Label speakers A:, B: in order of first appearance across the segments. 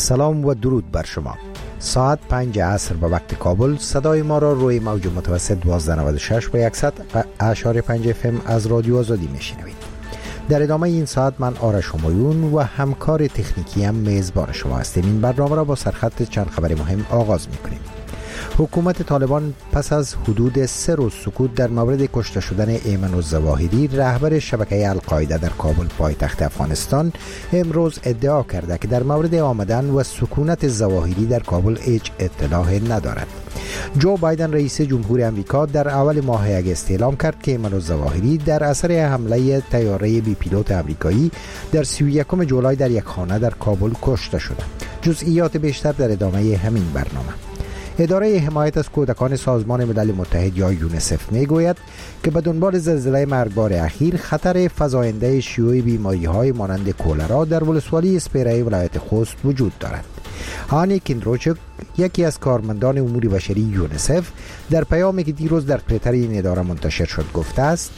A: سلام و درود بر شما. ساعت 5 عصر به وقت کابل صدای ما را روی موج متوسط 1296 و 100.5 FM از رادیو آزادی میشنوید. در ادامه این ساعت من آرش همایون و همکار تکنیکی هم میزبان شما هستیم. این برنامه را با سرخط چند خبر مهم آغاز میکنیم. حکومت طالبان پس از حدود 3 روز سکوت در مورد کشته شدن ایمن الظواهری رهبر شبکه القاعده در کابل پایتخت افغانستان امروز ادعا کرده که در مورد آمدن و سکونت ظواهری در کابل هیچ اطلاع ندارد. جو بایدن رئیس جمهور امریکا در اول ماه اگست اعلام کرد که ایمن الظواهری در اثر حمله طیاره بی پیلوت امریکایی در 31 جولای در یک خانه در کابل کشته شده. جزئیات بیشتر در ادامه همین برنامه. اداره حمایت از کودکان سازمان ملل متحد یا یونیسف میگوید که به دنبال زلزله مرگبار اخیر خطر فزاینده شیوع بیماری‌های مانند کولرا در ولسوالی اسپیره ولایت خوست وجود دارد. هانی کندروچک، یکی از کارمندان امور بشری یونیسف، در پیامی که دیروز در توییتر این اداره منتشر شد گفته است: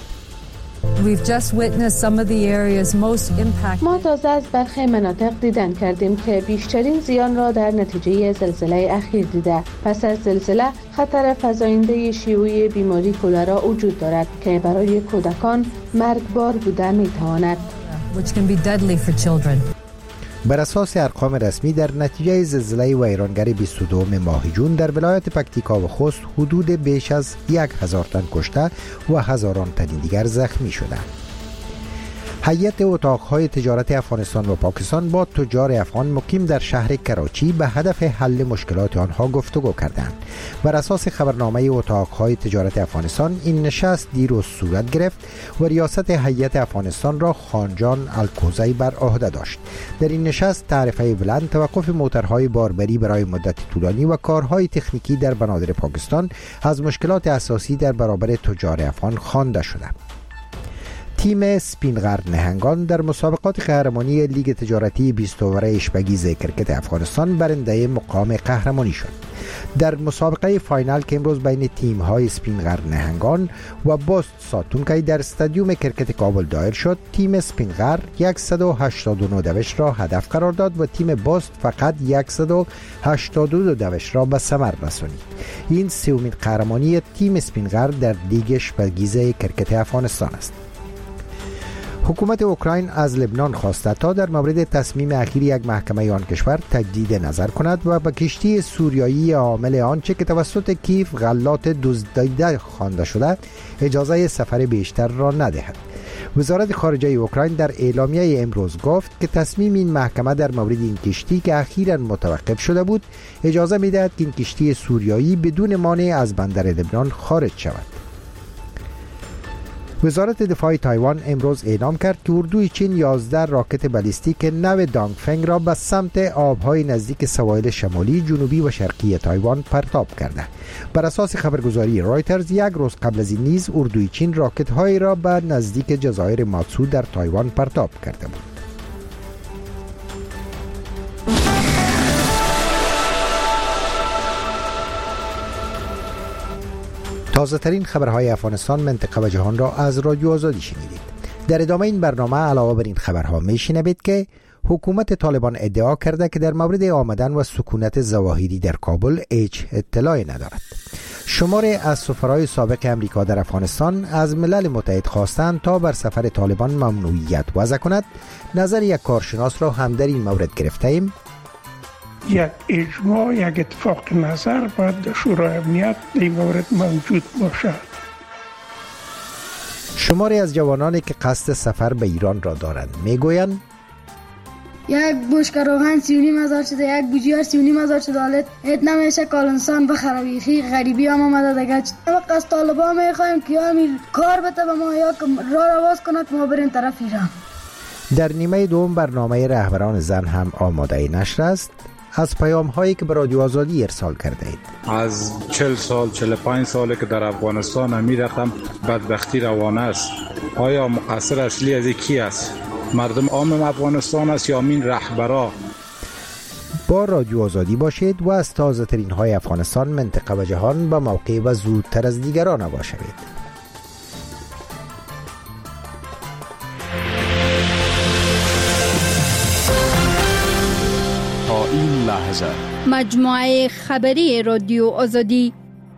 B: ما تازه از برخی مناطق دیدن کردیم که بیشترین زیان را در نتیجه زلزله اخیر دیده. پس از زلزله خطر فزاینده شیوع بیماری کولرا وجود دارد که برای کودکان مرگبار بوده میتواند.
A: بر اساس ارقام رسمی در نتیجه زلزله ویرانگر 22 ماه جون در ولایت پکتیکا و خوست حدود بیش از 1000 تن کشته و هزاران تن دیگر زخمی شدند. هیئت اتاقهای تجارت افغانستان و پاکستان با تجار افغان مقیم در شهر کراچی به هدف حل مشکلات آنها گفتگو کردند. بر اساس خبرنامه اتاقهای تجارت افغانستان این نشست دیروز صورت گرفت و ریاست هیئت افغانستان را خانجان الکوزی بر عهده داشت. در این نشست تعرفه بلند، توقف موترهای باربری برای مدت طولانی و کارهای تکنیکی در بنادر پاکستان از مشکلات اساسی در برابر تجار افغان خوانده شده. تیم سپینغر نهنگان در مسابقات قهرمانی لیگ تجارتی 20 اوور اشبگیز کرکت افغانستان برنده مقام قهرمانی شد. در مسابقه فاینال که امروز بین تیم‌های سپینغر نهنگان و بست ساتونکی در استادیوم کرکت کابل دایر شد، تیم سپینغر 189 دوش را هدف قرار داد و تیم بست فقط 182 دوش را به ثمر رسانید. این سومین قهرمانی تیم سپینغر در لیگ اشبگیز کرکت افغانستان است. حکومت اوکراین از لبنان خواسته تا در مورد تصمیم اخیر یک محکمه آن کشور تجدید نظر کند و به کشتی سوریایی عامل آنچه که توسط کیف غلات دزدیده خوانده شده اجازه سفر بیشتر را ندهد. وزارت خارجه اوکراین در اعلامیه امروز گفت که تصمیم این محکمه در مورد این کشتی که اخیراً متوقف شده بود اجازه می‌دهد که این کشتی سوریایی بدون مانع از بندر لبنان خارج شود. وزارت دفاع تایوان امروز اعلام کرد که اردوی چین 11 راکت بالیستیک نو دانگفنگ را به سمت آبهای نزدیک سواحل شمالی، جنوبی و شرقی تایوان پرتاب کرده. بر اساس خبرگزاری رایترز یک روز قبل از این نیز اردوی چین راکت‌هایی را به نزدیک جزایر ماتسو در تایوان پرتاب کرده بود. تازه ترین خبرهای افغانستان، منطقه و جهان را از رادیو آزادی شنیدید. در ادامه این برنامه علاوه بر این خبرها میشنوید که حکومت طالبان ادعا کرده که در مورد آمدن و سکونت ظواهری در کابل هیچ اطلاعی ندارد. شماری از سفرای سابق امریکا در افغانستان از ملل متحد خواستند تا بر سفر طالبان ممنوعیت وضع کند. نظر یک کارشناس را هم در این مورد گرفتیم.
C: یک اجماع، یک اتفاق نظر باید در شورای امنیت در این مورد موجود باشد.
A: شماری از جوانانی که قصد سفر به ایران را دارند میگویند
D: یک بشکه روغن 35,000 شده، یک بوجیار 39,000 شده. حالت نمیشه کال انسان بخره، بیخی غریبی هم آمده دیگه. وقت از طالبان میخوایم که یا کار بده به ما یا راه باز کنه که ما بریم طرف ایران.
A: در نیمه دوم برنامه رهبران زن هم آماده نشر است. از پیام هایی که به رادیو آزادی ارسال کرده اید.
E: از 40 سال 45 ساله که در افغانستان همین رقم بدبختی روانه است. آیا مقصر اصلی از کی است؟ مردم عام افغانستان است یا این رهبرا؟
A: با رادیو آزادی باشید و از تازه ترین های افغانستان، منطقه و جهان به موقع و زودتر از دیگران آگاه شوید.
F: تا این محضر.
G: مجموعه خبری رادیو آزادی.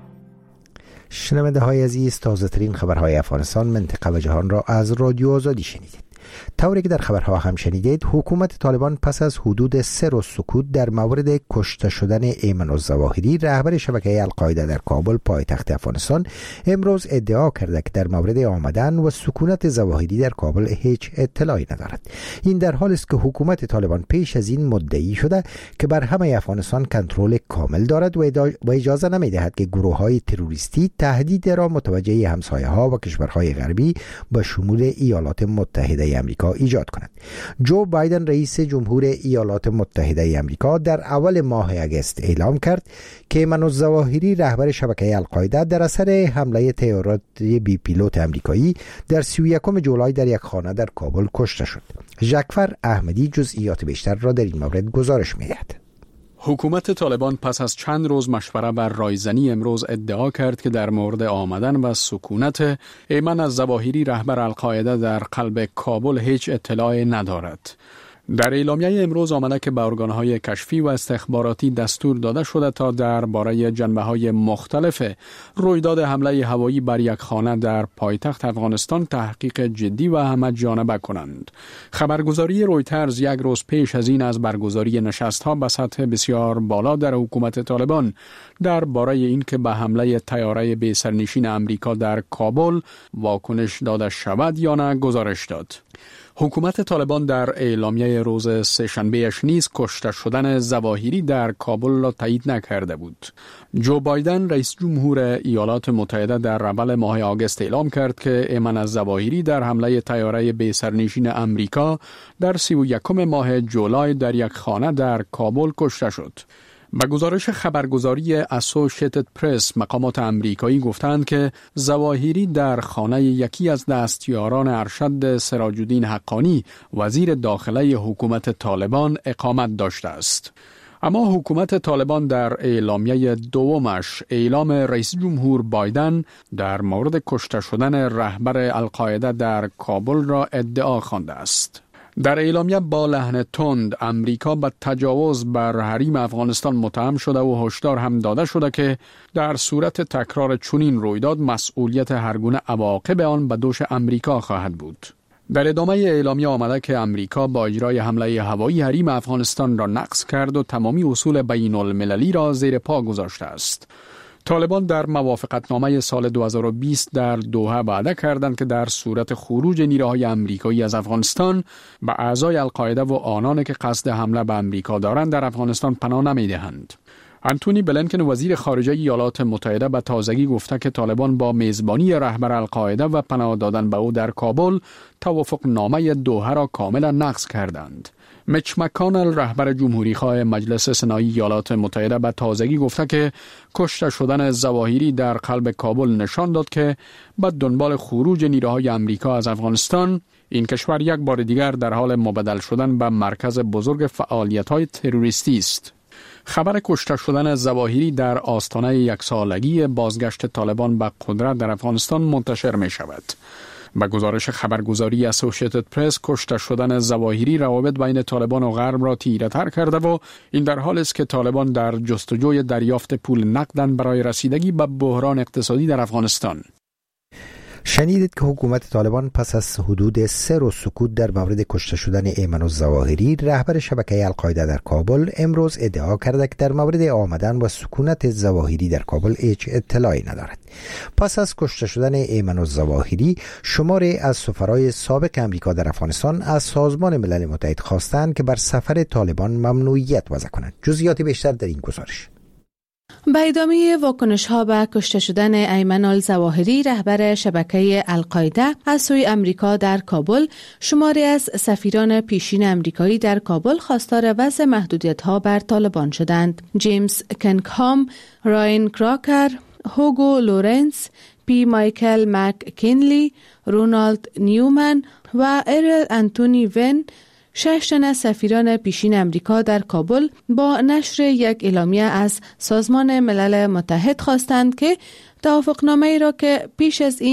A: شنونده های عزیز، تازه ترین خبرهای افغانستان، منطقه و جهان را از رادیو آزادی شنیدید. طوری که در خبرها هم شنیدید، حکومت طالبان پس از حدود 3 روز سکوت در مورد کشته شدن ایمن الظواهری رهبر شبکه القاعده در کابل پایتخت افغانستان امروز ادعا کرده که در مورد آمدن و سکونت ظواهری در کابل هیچ اطلاعی ندارد. این در حالی است که حکومت طالبان پیش از این مدعی شده که بر همه افغانستان کنترل کامل دارد و اجازه نمی‌دهد که گروه‌های تروریستی تهدید را متوجه همسایه‌ها و کشورهای غربی به شمول ایالات متحده امریکا ایجاد کند. جو بایدن رئیس جمهور ایالات متحده امریکا در اول ماه اگست اعلام کرد که ایمن الظواهری رهبر شبکه القاعده در اثر حمله طیارات بی پیلوت امریکایی در 31 جولای در یک خانه در کابل کشته شد. جعفر احمدی جزئیات بیشتر را در این مورد گزارش می‌دهد.
F: حکومت طالبان پس از چند روز مشوره بر رایزنی امروز ادعا کرد که در مورد آمدن و سکونت ایمن الظواهری رهبر القاعده در قلب کابل هیچ اطلاعی ندارد. در اعلامیه امروز آمده که به ارگان‌های کشفی و استخباراتی دستور داده شده تا درباره جنبه‌های مختلف رویداد حمله هوایی بر یک خانه در پایتخت افغانستان تحقیق جدی و همه‌جانبه کنند. خبرگزاری رویترز یک روز پیش از این از برگزاری نشست‌ها به سطح بسیار بالا در حکومت طالبان درباره اینکه به حمله طیاره بی سرنشین امریکا در کابل واکنش داده شود یا نه گزارش داد. حکومت طالبان در اعلامیه روز سه‌شنبه‌اش نیز کشته شدن ظواهری در کابل را تایید نکرده بود. جو بایدن رئیس جمهور ایالات متحده در اول ماه آگوست اعلام کرد که ایمن الظواهری در حمله طیاره بی سرنشین امریکا در 31 ماه جولای در یک خانه در کابل کشته شد. به گزارش خبرگزاری اسوشیتد پرس، مقامات امریکایی گفتند که ظواهری در خانه یکی از دستیاران ارشد سراج الدین حقانی وزیر داخله حکومت طالبان اقامت داشته است. اما حکومت طالبان در اعلامیه دومش اعلام رئیس جمهور بایدن در مورد کشته شدن رهبر القاعده در کابل را ادعا خوانده است. در اعلامیه با لحن تند امریکا به تجاوز بر حریم افغانستان متهم شده و هشدار هم داده شده که در صورت تکرار چنین رویداد مسئولیت هرگونه عواقب آن به دوش امریکا خواهد بود. در ادامه اعلامیه آمده که امریکا با اجرای حمله هوایی حریم افغانستان را نقض کرد و تمامی اصول بین المللی را زیر پا گذاشته است. طالبان در موافقتنامه سال 2020 در دوحه وعده کردند که در صورت خروج نیروهای امریکایی از افغانستان به اعضای القاعده و آنان که قصد حمله به امریکا دارند در افغانستان پناه نمی‌دهند. انتونی بلینکن وزیر خارجه ایالات متحده به تازگی گفته که طالبان با میزبانی رهبر القاعده و پناه دادن به او در کابل توافقنامه دوحه را کاملا نقض کردند. میچ مکانل رهبر جمهوری‌خواه مجلس سنایی ایالات متحده به تازگی گفته که کشته شدن ظواهری در قلب کابل نشان داد که به دنبال خروج نیروهای امریکا از افغانستان این کشور یک بار دیگر در حال مبدل شدن به مرکز بزرگ فعالیت‌های تروریستی است. خبر کشته شدن ظواهری در آستانه یک سالگی بازگشت طالبان به قدرت در افغانستان منتشر می شود. به گزارش خبرگزاری اسوشیتد پرس، کشته شدن ظواهری روابط بین طالبان و غرب را تیره‌تر کرده و این در حالی است که طالبان در جستجوی دریافت پول نقدن برای رسیدگی به بحران اقتصادی در افغانستان.
A: شنیدید که حکومت طالبان پس از حدود 3 روز سکوت در مورد کشته شدن ایمن الظواهری رهبر شبکه القاعده در کابل امروز ادعا کرده که در مورد آمدن و سکونت ظواهری در کابل هیچ اطلاعی ندارد. پس از کشته شدن ایمن الظواهری شماری از سفرای سابق امریکا در افغانستان از سازمان ملل متحد خواستند که بر سفر طالبان ممنوعیت وضع کنند. جزئیات بیشتر در این گزارش.
B: به ادامه واکنش‌ها به کشته شدن ایمن الظواهری رهبر شبکه القاعده از سوی امریکا در کابل، شماری از سفیران پیشین امریکایی در کابل خواستار وضع محدودیت‌ها بر طالبان شدند. جیمز کنگهام، راین کراکر، هوگو لورنس، پی مایکل مک کینلی، رونالد نیومن و ایرل انتونی ون 6 تن از سفیران پیشین امریکا در کابل با نشر یک اعلامیه از سازمان ملل متحد خواستند که توافقنامه‌ای را که پیش از این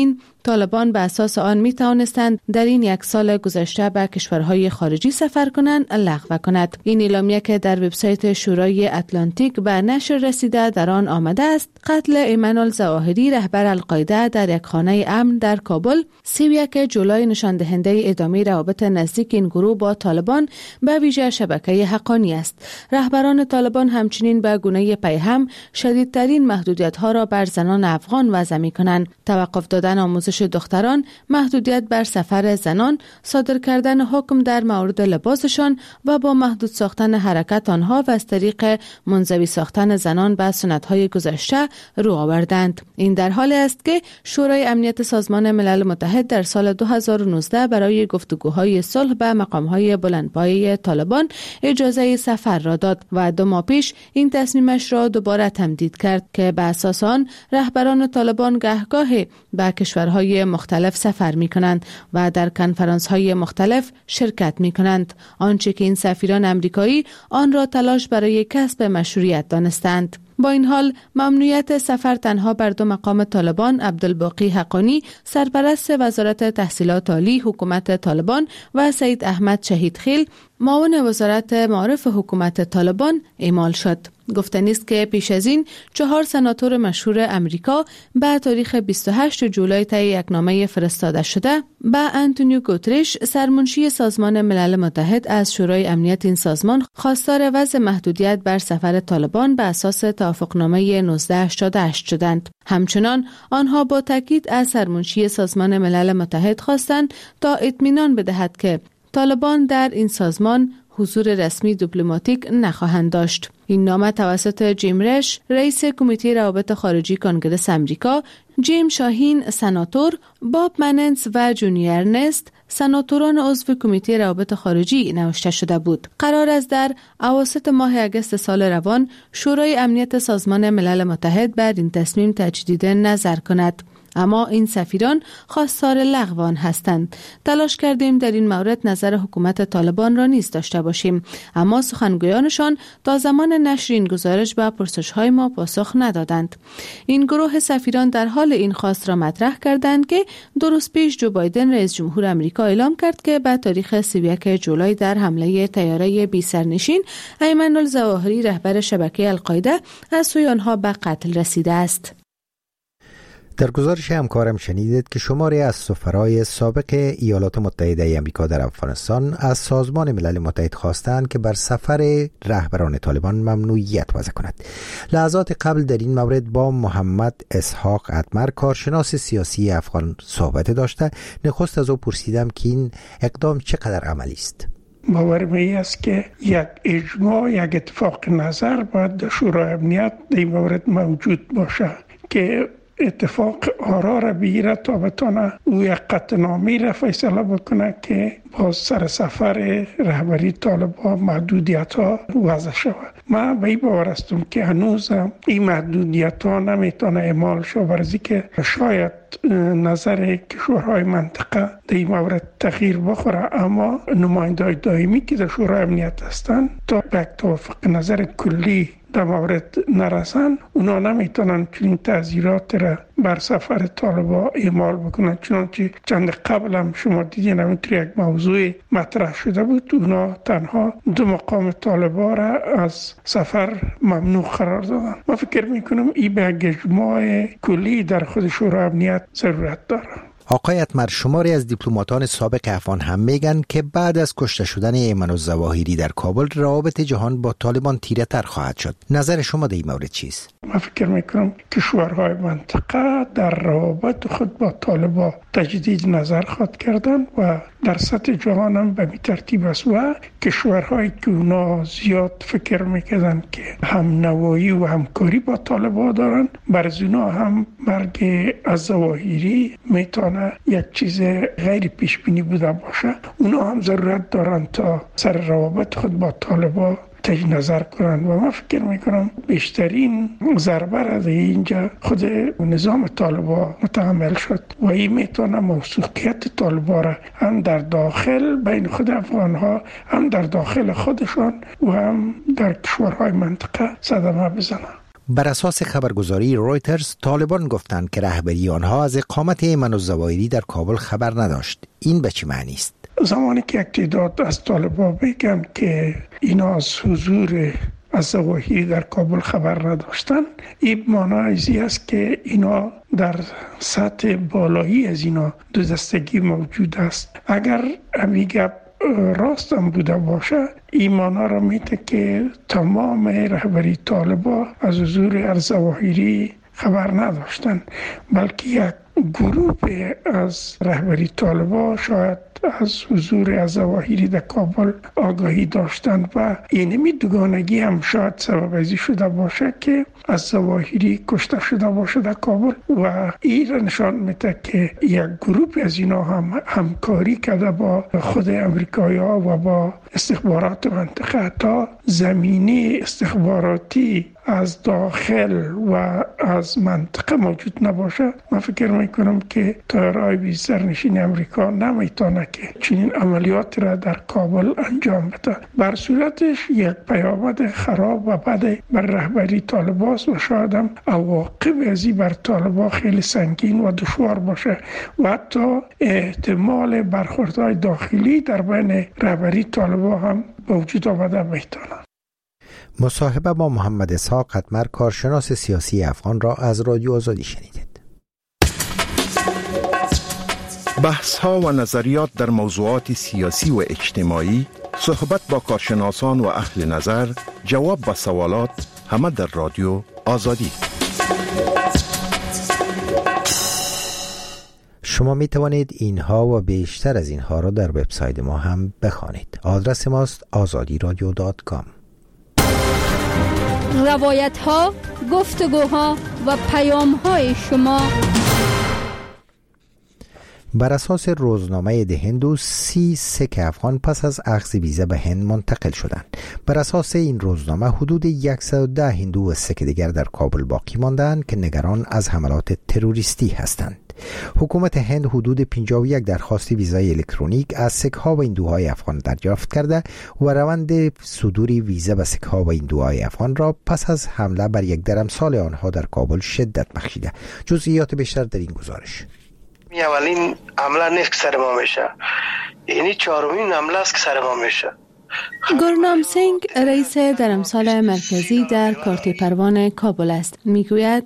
B: طالبان به اساس آن می توانستند در این یک سال گذشته به کشورهای خارجی سفر کنند لغو کند. این اعلامیه که در وبسایت شورای اتلانتیک به نشر رسیده در آن آمده است قتل ایمن الظواهری رهبر القاعده در یک خانه امن در کابل 31 جولای نشان دهنده ادامه روابط نزدیک این گروه با طالبان به ویژه شبکه حقانی است. رهبران طالبان همچنین به گونه پیهم شدیدترین محدودیت‌ها را بر زنان افغان وضع می‌کنند. توقف دادن آموزش دختران، محدودیت بر سفر زنان، صادر کردن حکم در مورد لباسشان و با محدود ساختن حرکت آنها و از طریق منزوی ساختن زنان به سنت‌های گذشته رو آوردند. این در حالی است که شورای امنیت سازمان ملل متحد در سال 2019 برای گفتگوهای صلح به مقام‌های بلندپایه طالبان اجازه سفر را داد و 2 ماه پیش این تصمیمش را دوباره تمدید کرد که به اساس آن رهبران طالبان گهگاه به کشورهای مختلف سفر می‌کنند و در کنفرانس‌های مختلف شرکت می‌کنند، آنچه که این سفیران امریکایی آن را تلاش برای کسب مشروعیت دانستند. با این حال ممنوعیت سفر تنها بر 2 مقام طالبان، عبدالباقی حقانی سرپرست وزارت تحصیلات عالی حکومت طالبان و سید احمد شهیدخیل معاون وزارت معارف حکومت طالبان اعمال شد. گفتنی است که پیش از این 4 سناتور مشهور امریکا به تاریخ 28 جولای طی یک نامه فرستاده شده به آنتونیو گوتریش سرمنشی سازمان ملل متحد از شورای امنیت این سازمان خواستار وضع محدودیت بر سفر طالبان به اساس توافقنامه 1988 شدند. همچنان آنها با تاکید از سرمنشی سازمان ملل متحد خواستند تا اطمینان بدهد که طالبان در این سازمان حضور رسمی دیپلماتیک نخواهند داشت. این نامه توسط جیم رش رئیس کمیته روابط خارجی کنگره امریکا، جیم شاهین سناتور، باب مننس و جونی ارنست سناتوران عضو کمیته روابط خارجی نوشته شده بود. قرار است در اواسط ماه اگست سال روان شورای امنیت سازمان ملل متحد بر این تصمیم تجدید نظر کند. اما این سفیران خواستار لغو آن هستند. تلاش کردیم در این مورد نظر حکومت طالبان را نیز داشته باشیم، اما سخنگویانشان تا زمان نشر این گزارش به پرسش‌های ما پاسخ ندادند. این گروه سفیران در حال این خواست را مطرح کردند که 2 روز پیش جو بایدن رئیس جمهور آمریکا اعلام کرد که به تاریخ 31 جولای در حمله طیاره بی سرنشین ایمن الظواهری رهبر شبکه القاعده از سوی آنها به قتل رسیده است.
A: در گزارش همکارم شنیدید که شماری از سفرای سابق ایالات متحده آمریکا در افغانستان از سازمان ملل متحد خواستند که بر سفر رهبران طالبان ممنوعیت وضع کند. لحظات قبل در این مورد با محمد اسحاق ادمر کارشناس سیاسی افغان صحبت داشته. نخست از او پرسیدم که این اقدام چقدر عملی است.
C: باورم است که یک اجماع، یک اتفاق نظر باید در شورای امنیت در این مورد موجود باشه که اتفاق آرا را بگیره تا بتانه او یک قطعنامه را فیصله بکنه که با سر سفر رهبری طالبان محدودیت ها وضع شود. من به این باور هستم که هنوز این محدودیت ها نمیتونه اعمال شود، برای که شاید نظر کشورهای منطقه در این مورد تغییر بخوره، اما نماینده‌های دائمی که در شورای امنیت هستند تا به یک توافق نظر کلی در مورد نرسن، اونا نمیتونن چنین تعزیرات را بر سفر طالبان اعمال بکنن. چنانچه چند قبل هم شما دیدین همینطور یک موضوع مطرح شده بود، اونا تنها 2 مقام طالبان را از سفر ممنوع قرار دادن. من فکر میکنم این به اجماع کلی در خود شورای امنیت ضرورت داره.
A: آقای ادمر، شماری از دیپلماتان سابق افغان هم میگن که بعد از کشته شدن ایمن الظواهری در کابل روابط جهان با طالبان تیره تر خواهد شد. نظر شما در این مورد چیست؟
C: من فکر میکنم کشورهای منطقه در روابط خود با طالبان تجدید نظر خواهد کردن و در سطح جهان هم به این ترتیب است و کشورهایی که اونا زیاد فکر میکردن که هم نوایی و همکاری با طالبان دارن، برای اونا هم مرگ الظواهری میتونه یک چیز غیر پیش بینی بوده باشه. اونا هم ضرورت دارن تا سر روابط خود با طالبان تجدید نظر کنند و من فکر میکنم بیشترین ضربه را اینجا خود نظام طالبان متحمل شد و این میتونه موثوقیت طالبان را هم در داخل بین خود افغانها، هم در داخل خودشان و هم در کشورهای منطقه صدمه بزنه.
A: بر اساس خبرگزاری رویترز، طالبان گفتند که رهبری آنها از اقامت ایمن الظواهری در کابل خبر نداشت. این به چه معنی است؟
C: زمانی که یک تعداد از طالبان بگن که اینا از حضور الظواهری در کابل خبر نداشتن، این معنی ازی است که اینا در سطح بالایی از اینا دو دستگی موجود است. اگر همین گپ راست هم بوده باشه، این معنی را میده که تمام رهبری طالبان از حضور الظواهری خبر نداشتن، بلکه یک گروه از رهبری طالبان شاید از حضور الظواهری در کابل آگاهی داشتند و اینمی دوگانگی هم شاید سبب ازی شده باشه که الظواهری کشته شده باشه در کابل و این را نشان میده که یک گروه از اینا هم همکاری کرده با خود امریکایی‌ها و با استخبارات منطقه تا زمینه استخباراتی از داخل و از منطقه موجود نباشه. من فکر میکنم که طیاره‌های بی سرنشین امریکا نمیتونه که چنین عملیات را در کابل انجام بده. بر صورتش یک پیامد خراب و بد بر رهبری طالبان و شاید هم عواقب ازی بر طالبان خیلی سنگین و دشوار باشه و حتی احتمال برخوردهای داخلی در بین رهبری طالبان هم وجود آمده میتونه.
A: مصاحبه با محمد اسحاق قطمر، کارشناس سیاسی افغان را از رادیو آزادی شنیدید.
H: بحث‌ها و نظریات در موضوعات سیاسی و اجتماعی، صحبت با کارشناسان و اهل نظر، جواب به سوالات، همه در رادیو آزادی.
A: شما می توانید اینها و بیشتر از اینها را در وبسایت ما هم بخوانید. آدرس ماست azadiradio.com.
G: روایت ها، گفتگوها و پیام های شما.
A: بر اساس روزنامه ده هندو، 30 سیک افغان پس از اخذ ویزا به هند منتقل شدند. بر اساس این روزنامه حدود 110 هندو و سیک دیگر در کابل باقی ماندند که نگران از حملات تروریستی هستند. حکومت هند حدود 51 درخواست ویزای الکترونیک از سیک‌ها و هندوهای افغان دریافت کرده و روند صدور ویزا به سیک‌ها و هندوهای افغان را پس از حمله بر یک درمسال آنها در کابل شدت بخشیده. جزئیات بیشتر در این گزارش.
I: اولین حمله نیست که سر ما میشه، اینی چهارمین حمله است که سر ما میشه.
B: گورنام سینگ رئیس درمسال مرکزی در کارت پروان کابل است. میگوید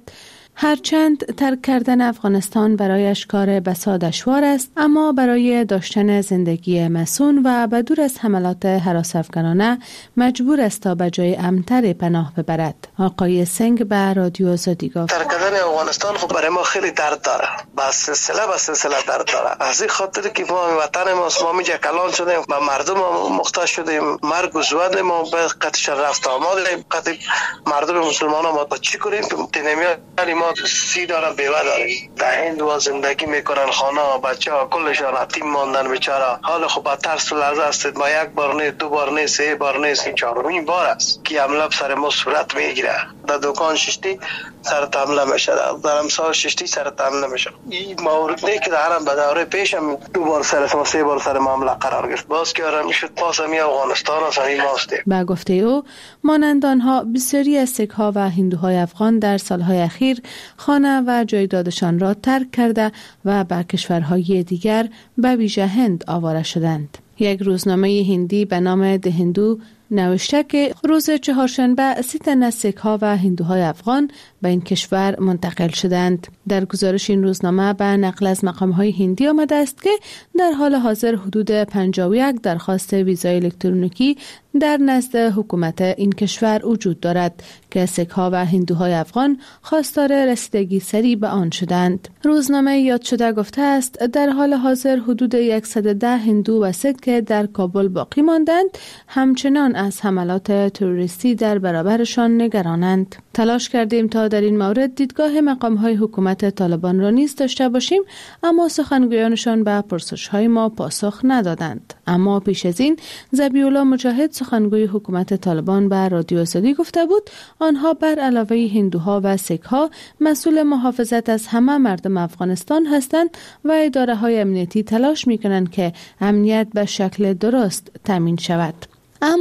B: هرچند ترک کردن افغانستان برایش کار بسا دشوار است، اما برای داشتن زندگی مسون و بدور از حملات هراس افغانانه مجبور است تا به جای امن‌تر پناه ببرد. آقای سنگ به رادیو آزادی گفت
I: ترک کردن افغانستان خب برای ما خیلی درد داره، به سلسله درد داره. از این خاطر که ما وطن ما میجا کلان شدیم و مردم محتاج شدیم، مرگ و زود ما به قطعش رفت آمد قطع مردم مسلمان ما با چی کنیم؟ تنمیان ما 30 دارن بیوه داریم در هند و زندگی میکنن، خانه بچه ها کلشان یتیم ماندن بیچاره. حال خب با ترس و لرزه است، ما یک بار نه، دو بار نه، سه بار نه، این چهارمین بار است که حمله سر ما صورت میگیره. در دکان ششتی سر حمله میشه، در امسال ششتی سر حمله میشه. این مورد نه که دارم به دوره پیشم 2 بار سر ما، 3 بار سر معامله قرار گرفت. باز که آرام شد پاس می افغانستان است، این ماست.
B: با گفته او مانند آنها بسیاری از سیک‌ها و هندوهای افغان در سالهای اخیر خانه و جایدادشان را ترک کرده و به کشورهای دیگر به ویژه هند آواره شدند. یک روزنامه هندی به نام ده هندو نوشته که روز چهارشنبه 30 تن از سیک‌ها و هندوهای افغان به این کشور منتقل شدند. در گزارش این روزنامه به نقل از مقام‌های هندی آمده است که در حال حاضر حدود 51 درخواست ویزای الکترونیکی در نزد حکومت این کشور وجود دارد که سیک‌ها و هندوهای افغان خواستار رسیدگی سریع به آن شدند. روزنامه یاد شده گفته است در حال حاضر حدود 110 هندو و سیک که در کابل باقی ماندند همچنان از حملات تروریستی در برابرشان نگرانند. تلاش کردیم تا در این مورد دیدگاه مقام‌های حکومت طالبان را نیز داشته باشیم، اما سخنگویانشان به پرسش‌های ما پاسخ ندادند. اما پیش از این ذبیح‌الله مجاهد سخنگوی حکومت طالبان به رادیو آزادی گفته بود آنها بر علاوه هندوها و سیک‌ها مسئول محافظت از همه مردم افغانستان هستند و اداره‌های امنیتی تلاش می‌کنند که امنیت به شکل درست تامین شود. اما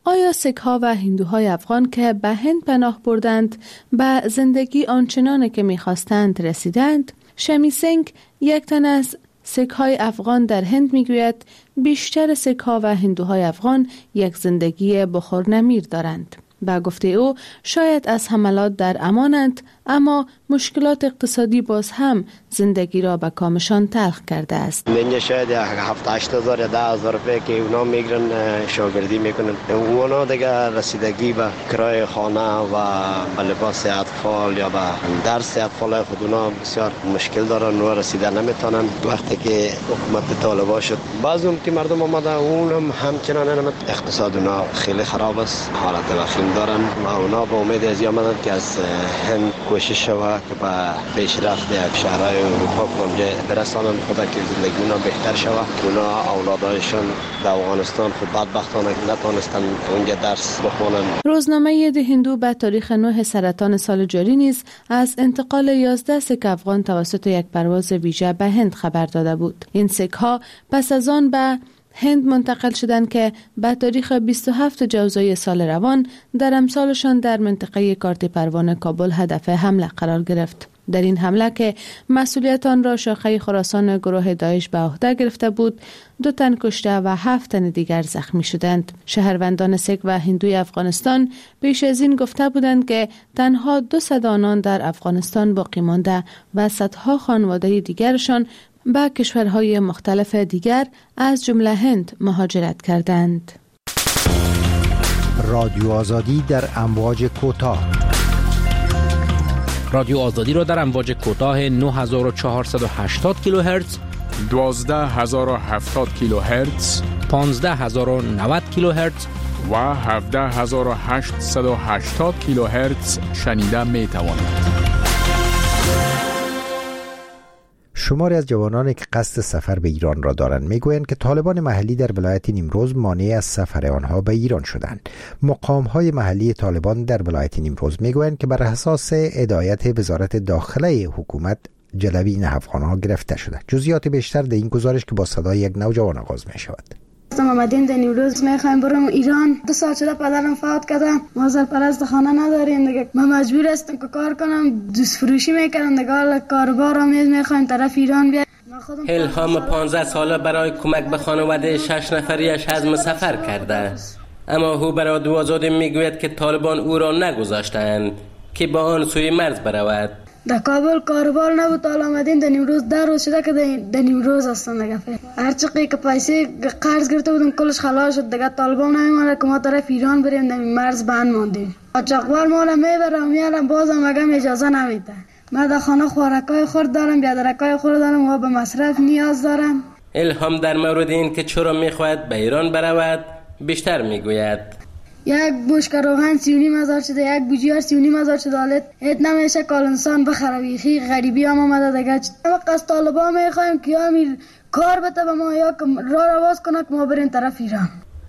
B: آیا سیک ها و هندوهای افغان که به هند پناه بردند به زندگی آنچنان که می‌خواستند رسیدند؟ شمی سنگ، یک تن از سیک های افغان در هند میگوید بیشتر سیک ها و هندوهای افغان یک زندگی بخورنمیر دارند. با گفته او شاید از حملات در امانند، اما مشکلات اقتصادی باز هم زندگی را به کامشان تلخ کرده است.
J: اینجا شاید 7-8 هزار یا 10 هزار روپیه که اونا میگیرن شاگردی میکنن، اونا دیگه رسیدگی به کرایه خانه و به لباس اطفال یا به درس اطفال خود اونا بسیار مشکل دارن و رسیده نمیتونن. وقتی که حکومت طالبان شد بعضی که مردم آمده اونم همچنان اقتصاد اونا خیلی خراب است، حالت وخیم دارن و اونا به امید از آمدن که از هند کوشش شود که به پیشرفت یک شهرهای اروپا اونجا برسانند خدا که زندگی اونا بهتر شود. اونا اولادایشون در افغانستان خود بدبختانه نتونستن اونجا درس بخونن.
B: روزنامه د هندو به تاریخ 9 سرطان سال جاری نیز از انتقال 11 سیک افغان توسط یک پرواز ویژه به هند خبر داده بود. این سیک ها پس از آن به هند منتقل شدند که به تاریخ 27 جوزای سال روان در امسالشان در منطقه کارت پروان کابل هدف حمله قرار گرفت. در این حمله که مسئولیت آن را شاخه خراسان گروه داعش به عهده گرفته بود، 2 تن کشته و 7 تن دیگر زخمی شدند. شهروندان سیک و هندوی افغانستان پیش از این گفته بودند که تنها 200 آنان در افغانستان باقی مانده و صدها خانواده دیگرشان به کشورهای مختلف دیگر از جمله هند مهاجرت کردند.
A: رادیو آزادی در امواج کوتاه.
K: رادیو آزادی را در امواج کوتاه 9480 کیلوهرتز،
F: 12070 کیلوهرتز،
K: 15090 کیلوهرتز
F: و 17880 کیلوهرتز شنیده می توانید.
A: شماری از جوانانی که قصد سفر به ایران را دارند میگویند که طالبان محلی در ولایت نیمروز مانع از سفر آنها به ایران شدند. مقام‌های محلی طالبان در ولایت نیمروز میگویند که بر اساس هدایت وزارت داخله حکومت جلوی این افغان‌ها گرفته شده. جزئیات بیشتر در این گزارش که با صدای یک نوجوان آغاز می‌شود.
D: ما آمدیم در نیمروز، میخوایم بریم ایران. 2 سال شده پدرم فوت کرده، ما سرپرست خانه نداریم دیگه. ما مجبور هستم که کار کنم، دوست فروشی میکنم دیگه. کاربار هم میخوایم طرف ایران بیایم.
L: الهام 15 ساله برای کمک به خانواده 6 نفریش عزم سفر کرده، اما او برای رادیو آزادی میگوید که طالبان او را نگذاشتند که با آن سوی مرز برود.
D: در کابل کاربار نبود، حالا آمدیم در نیمروز. 10 روز شده که در نیمروز هستن دیگه. هر چقدر که پیسه قرض گرفته بودن کلش خلاص شد دیگه. طالبان نمی‌مونه که ما طرف ایران بریم، در مرز بند ماندیم. قاچاقبر ما را میبرم میارم، بازم مگم اجازه نمیده. من در خانه خوراکای خورد دارم، بیادرکای خورد دارم و به مصرف نیاز دارم.
L: الهام در مورد این که چرا میخواهد به ایران برود بیشتر میگوید.
D: یک بشکه روغن 3,500 شده، یک بوجیار 3,500 شده. حالت نمیشه کال انسان بخره. بیخی غریبی هم آمده دیگه. وقت از طالبان میخوایم که یا کار بده به ما یا راه باز کنه که ما بریم طرف ایران.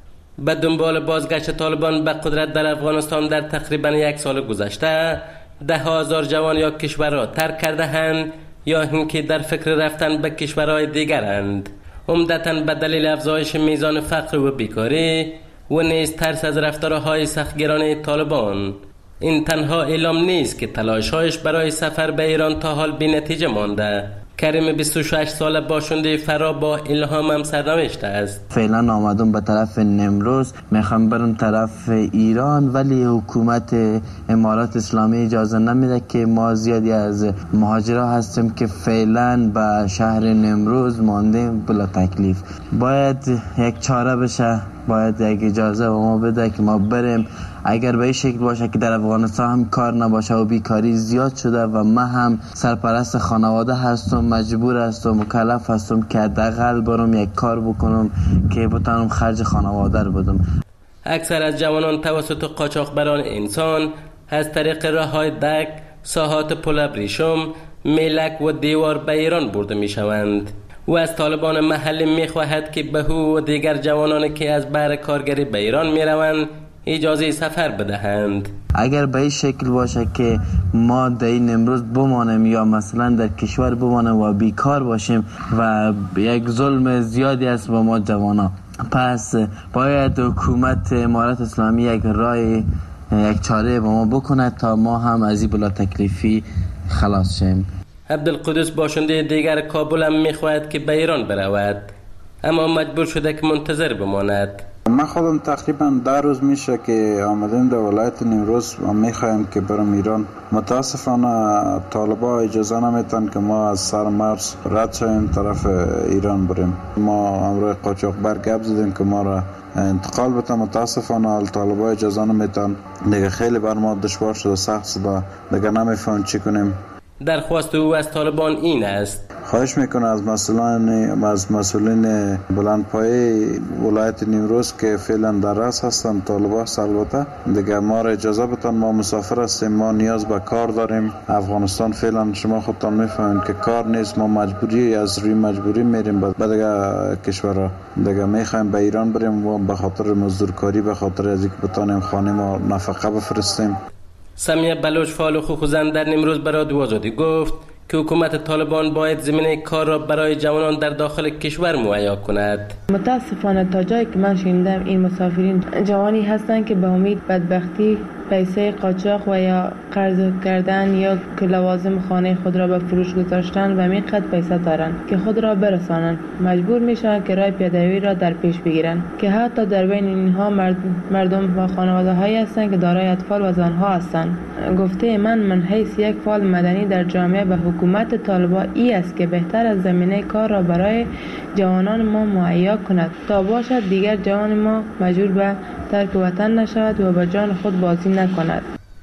L: به دنبال بازگشت طالبان به قدرت در افغانستان در تقریبا 1 سال گذشته 10,000 جوان یا کشور را ترک کرده اند یا اینکه در فکر رفتن به کشورهای دیگرند، عمدتاً به دلیل افزایش میزان فقر و بیکاری و نیز ترس از رفتارهای سختگیرانه طالبان. این تنها اعلام نیست که تلاش‌هایش برای سفر به ایران تا حال بی نتیجه مانده. کریم 26 ساله باشنده فرا با الهام هم سرنوشت است.
M: فعلا آمدم به طرف نیمروز، میخوام برم طرف ایران، ولی حکومت امارات اسلامی اجازه نمیده که ما زیادی از مهاجرا هستیم که فعلا به شهر نیمروز ماندیم بلا تکلیف. باید یک چاره بشه، باید یک اجازه به ما بده که ما بریم. اگر به این شکل باشه که در افغانستان هم کار نباشه و بیکاری زیاد شده و من هم سرپرست خانواده هستم، مجبور هستم، مکلف هستم که حداقل برم یک کار بکنم که بتونم خرج خانواده رو بدم.
L: اکثر از جوانان توسط قاچاقبران انسان از طریق راههای دک، ساحات پل ابریشم، میلک و دیوار به ایران برده می شوند. و از طالبان محلی می خواهد که به او و دیگر جوانانی که از بهر کارگری به ایران می روند اجازه سفر بدهند.
M: اگر به این شکل باشه که ما در این امروز بمانیم یا مثلا در کشور بمانیم و بیکار باشیم و یک ظلم زیادی است با ما جوانا، پس باید حکومت امارات اسلامی یک چاره با ما بکنه تا ما هم از این بلا تکلیفی خلاص شیم.
L: عبدالقدس باشنده دیگر کابل هم میخواهد که به ایران برود، اما مجبور شده که منتظر بماند.
N: من خودم تقریبا 10 روز میشه که آمدیم در ولایت نیمروز و میخوایم که برم ایران. متاسفانه طالبا اجازه نمیتن که ما از سر مرز رد شویم طرف ایران بریم. ما امروز قاچاقبر گپ زدیم که ما را انتقال بتن، متاسفانه طالبا اجازه نمیتن. دیگه خیلی بر ما دشوار شده، سخت شده، دیگه نمیفهم چی کنیم.
L: درخواست او از طالبان این است:
N: خواهش میکنه از مسئولین بلندپایه ولایت نیمروز که فعلا در رأس هستن، طالبان البته، دیگه ما را اجازه بدن. ما مسافر هستیم، ما نیاز به کار داریم. افغانستان فعلا شما خودتان میفهمید که کار نیست، ما مجبوری از روی مجبوری میریم به دیگه کشورها. دیگه میخوایم به ایران بریم و به خاطر مزدورکاری، به خاطر از اینکه بتانیم خانه ما نفقه بفرستیم.
L: سمیه بلوچ فعال حقوق زن در نیمروز برای رادیو آزادی گفت که حکومت طالبان باید زمینه کار را برای جوانان در داخل کشور مهیا کند.
O: متاسفانه تا جایی که من شنیدم این مسافرین جوانی هستند که به امید بدبختی پیسه قاچاق و یا قرض کردن یا که لوازم خانه خود را به فروش گذاشتن و میقدر پیسه دارند که خود را برسانند، مجبور میشن که راه پیاده‌روی را در پیش بگیرن که حتی در بین اینها مردم و خانواده هایی هستند که دارای اطفال و زنها هستند. گفته من حیث یک فعال مدنی در جامعه و حکومت طالبان ای است که بهتر از زمینه کار را برای جوانان ما مهیا کند تا باشد دیگر جوان ما مجبور به ترک وطن نشود و به جان خود بازی نکند.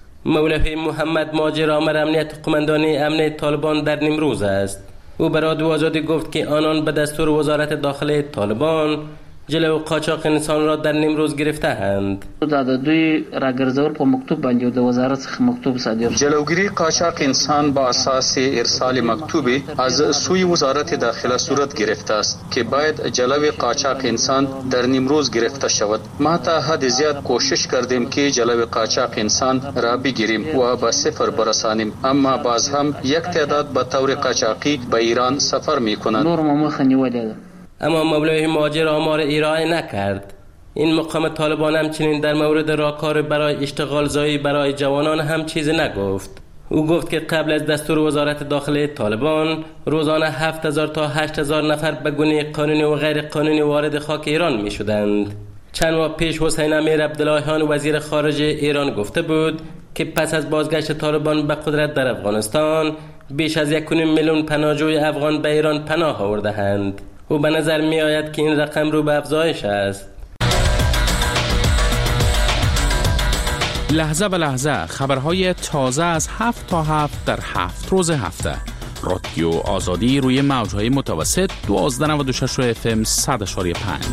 L: مولوی محمد ماجر آمر امنیت قماندانی امنیه طالبان در نیمروز است. او به رادیو آزادی گفت که آنان به دستور وزارت داخله طالبان جلو قاچاق انسان را در نیمروز گرفته‌اند.
P: دوی راگرزور په مکتوب باندې د وزارت څخه مکتوب صادر
Q: جلوگیری قاچاق انسان با اساس ارسال مکتوبی از سوی وزارت داخله صورت گرفته است که باید جلو قاچاق انسان در نیمروز گرفته شود. ما تا حد زیاد کوشش کردیم که جلو قاچاق انسان را بگیریم و به صفر برسانیم، اما باز هم یک تعداد به طور قاچاقی به ایران سفر می‌کنند.
P: نور مخ نیولده.
L: اما مولوی ماجر آمار ارائه نکرد. این مقام طالبان همچنین در مورد راهکار برای اشتغال زایی برای جوانان هم چیزی نگفت. او گفت که قبل از دستور وزارت داخله طالبان روزانه 7000 تا 8000 نفر به گونه قانونی و غیر قانونی وارد خاک ایران می شدند. چند ماه پیش حسین امیر عبداللهیان وزیر خارجه ایران گفته بود که پس از بازگشت طالبان به قدرت در افغانستان بیش از 1.5 میلیون پناهجوی افغان به ایران پناه آورده‌اند. و به نظر می آید که این رقم رو به افزایش است.
K: لحظه به لحظه خبرهای تازه از 7 تا 7 در 7 روز هفته. رادیو آزادی روی موجهای متوسط 1296 FM 100.5.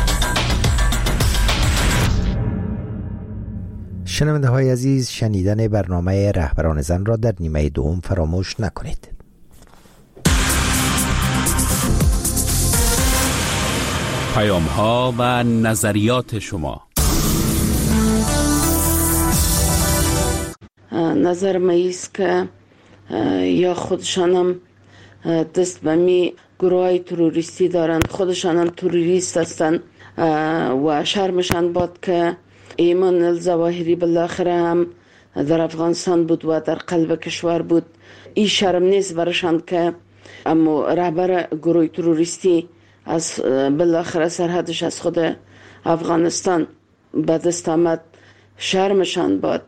A: شنونده های عزیز، شنیدن برنامه رهبران زن را در نیمه دوم فراموش نکنید.
K: پیام ها و نظریات شما.
R: نظر من است که یا خودشانم دست به می گروه تروریستی دارند، خودشانم تروریست هستند و شرمشان باد که ایمان الظواهری بالاخره هم در افغانستان بود و در قلب کشور بود. این شرم نیست برشان که اما رهبر گروه تروریستی از بالاخره سرحدش از خود افغانستان به دست آمد. شرمشان باد.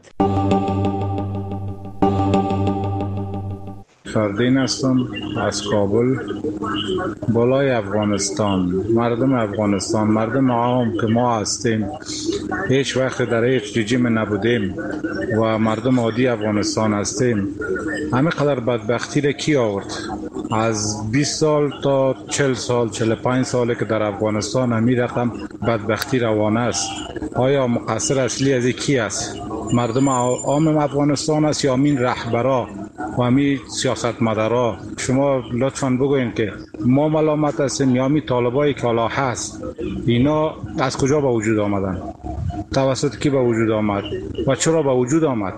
E: فردین هستم از کابل. بالای افغانستان، مردم افغانستان، مردم عام که ما هستیم، هیچ وقت در هیچ رژیم نبودیم و مردم عادی افغانستان هستیم. همه قدر بدبختی را کی آورد؟ از 20 سال تا 40 سال 45 ساله که در افغانستان همین رقم بدبختی روانه است. آیا مقصر اصلی از کی است؟ مردم عام افغانستان است یا همین رهبرا و همین سیاستمدارا؟ شما لطفاً بگوین که ما ملامت هستیم یا همین طالبایی که حالا هست؟ اینا از کجا به وجود آمدن؟ توسط کی به وجود آمد و چرا به وجود آمد؟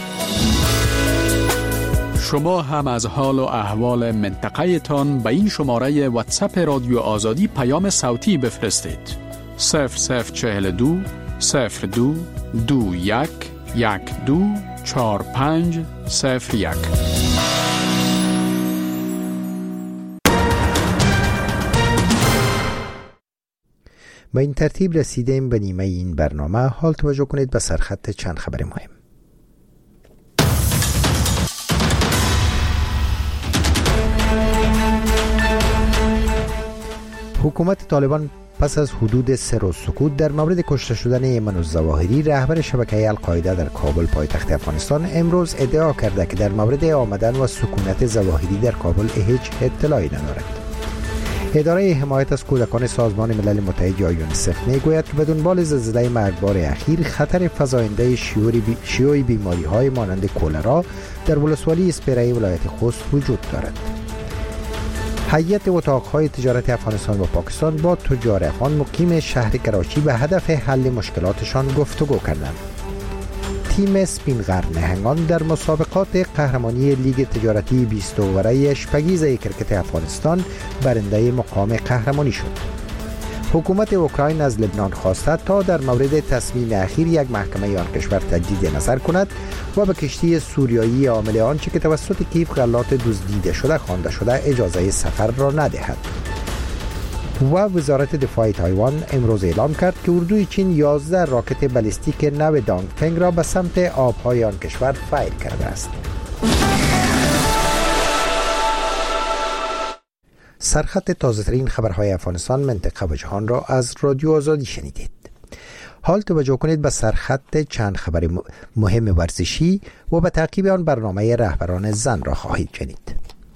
F: شما هم از حال و احوال منطقه تان به این شماره واتساپ رادیو آزادی پیام صوتی بفرستید. 0042 02 21 12 45 01.
A: با این ترتیب رسیدیم به نیمه این برنامه. حال توجه کنید به سرخط چند خبر مهم. حکومت طالبان پس از حدود 3 روز سکوت در مورد کشته شدن ایمن الظواهری رهبر شبکه القاعده در کابل پایتخت افغانستان امروز ادعا کرده که در مورد آمدن و سکونت ظواهری در کابل هیچ اطلاعی ندارد. اداره حمایت از کودکان سازمان ملل متحد یا یونیسف میگوید که به دنبال زلزله مرگبار اخیر خطر فزاینده شیوع بیماری‌های مانند کولرا در ولسوالی اسپیره ولایت خوست وجود دارد. هیئت اتاق‌های تجارت افغانستان و پاکستان با تجار افغان مقیم شهر کراچی به هدف حل مشکلاتشان گفتگو کردند. تیم سپین غر نهنگان در مسابقات قهرمانی لیگ تجارتی 20 اوره اشپگیزه کرکت افغانستان برنده مقام قهرمانی شد. حکومت اوکراین از لبنان خواسته تا در مورد تصمیم اخیر یک محکمه آن کشور تجدید نظر کند و به کشتی سوریایی عامل آنچه که توسط کیف غلات دزدیده شده خوانده شده اجازه سفر را ندهد. و وزارت دفاع تایوان امروز اعلام کرد که اردوی چین 11 راکت بالیستیک نو دانگفنگ را به سمت آبهای آن کشور فایر کرده است. سرخط تازه‌ترین خبرهای افغانستان، منطقه و جهان را از رادیو آزادی شنیدید. حال توجه کنید به سرخط چند خبر مهم ورزشی و به تعقیب آن برنامه رهبران زن را خواهید شنید.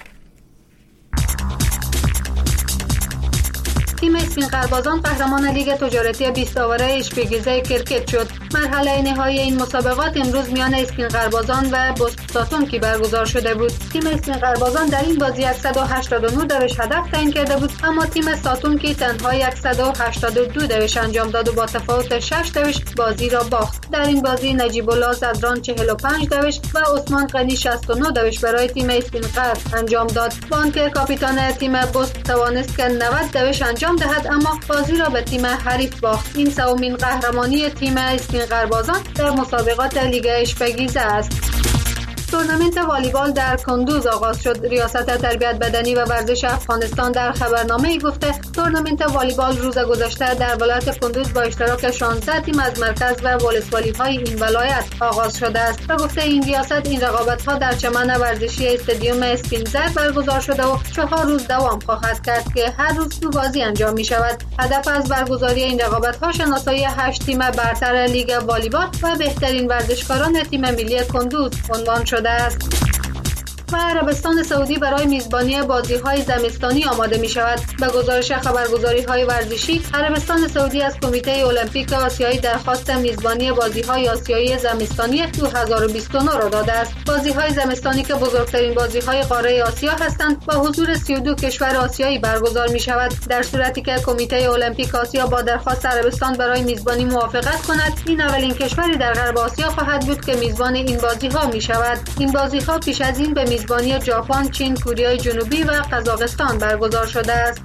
S: تیم اسپین غربازان قهرمان لیگ تجارتی 20 اوره اشپگیزه کرکت شد. مرحله نهایی این مسابقات امروز میان اسپین غربازان و بوساتون که برگزار شده بود. تیم اسپین غربازان در این بازی 189 دوش هدف تعیین کرده بود، اما تیم ساتون که تنها 182 دوش انجام داد و با تفاوت 6 دوش بازی را باخت. در این بازی نجیب الله زدران 45 دوش و عثمان غنی 69 دوش برای تیم اسپین غرب انجام داد. با آنکه کاپیتان تیم بوس توانست که 90 دوش انجام دهد، اما بازی را به تیم حریف باخت. این سومین قهرمانی تیم اسپین غربازان در مسابقات لیگ اشپگیزه است. تورنمنت والیبال در کندوز آغاز شد. ریاست تربیت بدنی و ورزش افغانستان در خبرنامه‌ای گفته تورنمنت والیبال روز گذشته در ولایت کندوز با اشتراک 16 تیم از مرکز و ولسوالی‌های این ولایت آغاز شده است و گفته این ریاست این رقابت‌ها در چمن ورزشی استادیوم اسپینزر برگزار شده و 4 روز دوام خواهد کرد که هر روز 2 بازی انجام می‌شود. هدف از برگزاری این رقابت‌ها شناسایی 8 تیم برتر لیگ والیبال و بهترین ورزشکاران تیم ملی کندوز عنوان شده است. و عربستان سعودی برای میزبانی بازی‌های زمستانی آماده می‌شود. به گزارش خبرگزاری‌های ورزشی، عربستان سعودی از کمیته المپیک آسیایی درخواست میزبانی بازی‌های آسیایی زمستانی 2029 را داده است. بازی‌های زمستانی که بزرگترین بازی‌های قاره آسیا هستند با حضور 32 کشور آسیایی برگزار می‌شود. در صورتی که کمیته المپیک آسیا با درخواست عربستان برای میزبانی موافقت کند، این اولین کشوری در غرب آسیا خواهد بود که میزبان این بازی‌ها می‌شود. این بازی‌ها پیش از این به میزبانی ژاپن، چین، کره جنوبی و قزاقستان برگزار شده است.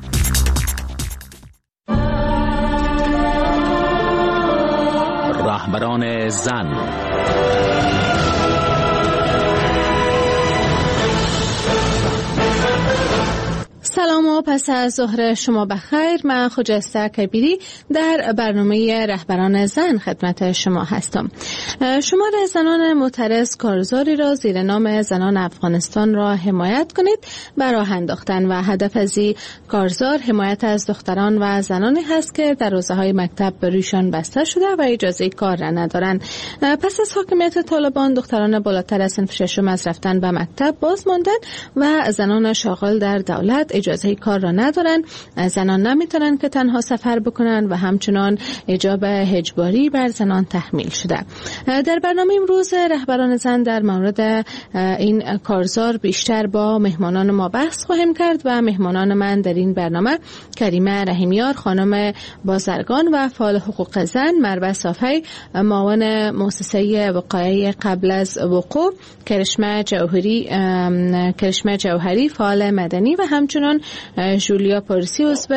K: رهبران زن.
G: سلام و پس از ظهر شما بخیر. من خجسته کبیری در برنامه رهبران زن خدمت شما هستم. شمار زنان معترض کارزاری را زیر نام زنان افغانستان را حمایت کنید و راه انداختن و هدف از این کارزار حمایت از دختران و زنانی هست که در حوزه‌های مکتب به رویشان بسته شده و اجازه کار را ندارند. پس از حاکمیت طالبان دختران بالاتر از صنف ششم از رفتن به مکتب باز ماندن و زنان شاغل در دولت اجازه کار را ندارن. زنان نمیتونن که تنها سفر بکنن و همچنان حجاب اجباری بر زنان تحمیل شده. در برنامه امروز رهبران زن در مورد این کارزار بیشتر با مهمانان ما بحث خواهیم کرد و مهمانان من در این برنامه کریمه رحیمیار خانم بازرگان و فعال حقوق زن، مروه صافی معاون مؤسسه وقایع قبل از وقوع، کرشمه جوهری فعال مدنی و همچنان همچنان جولیا پارسی عضو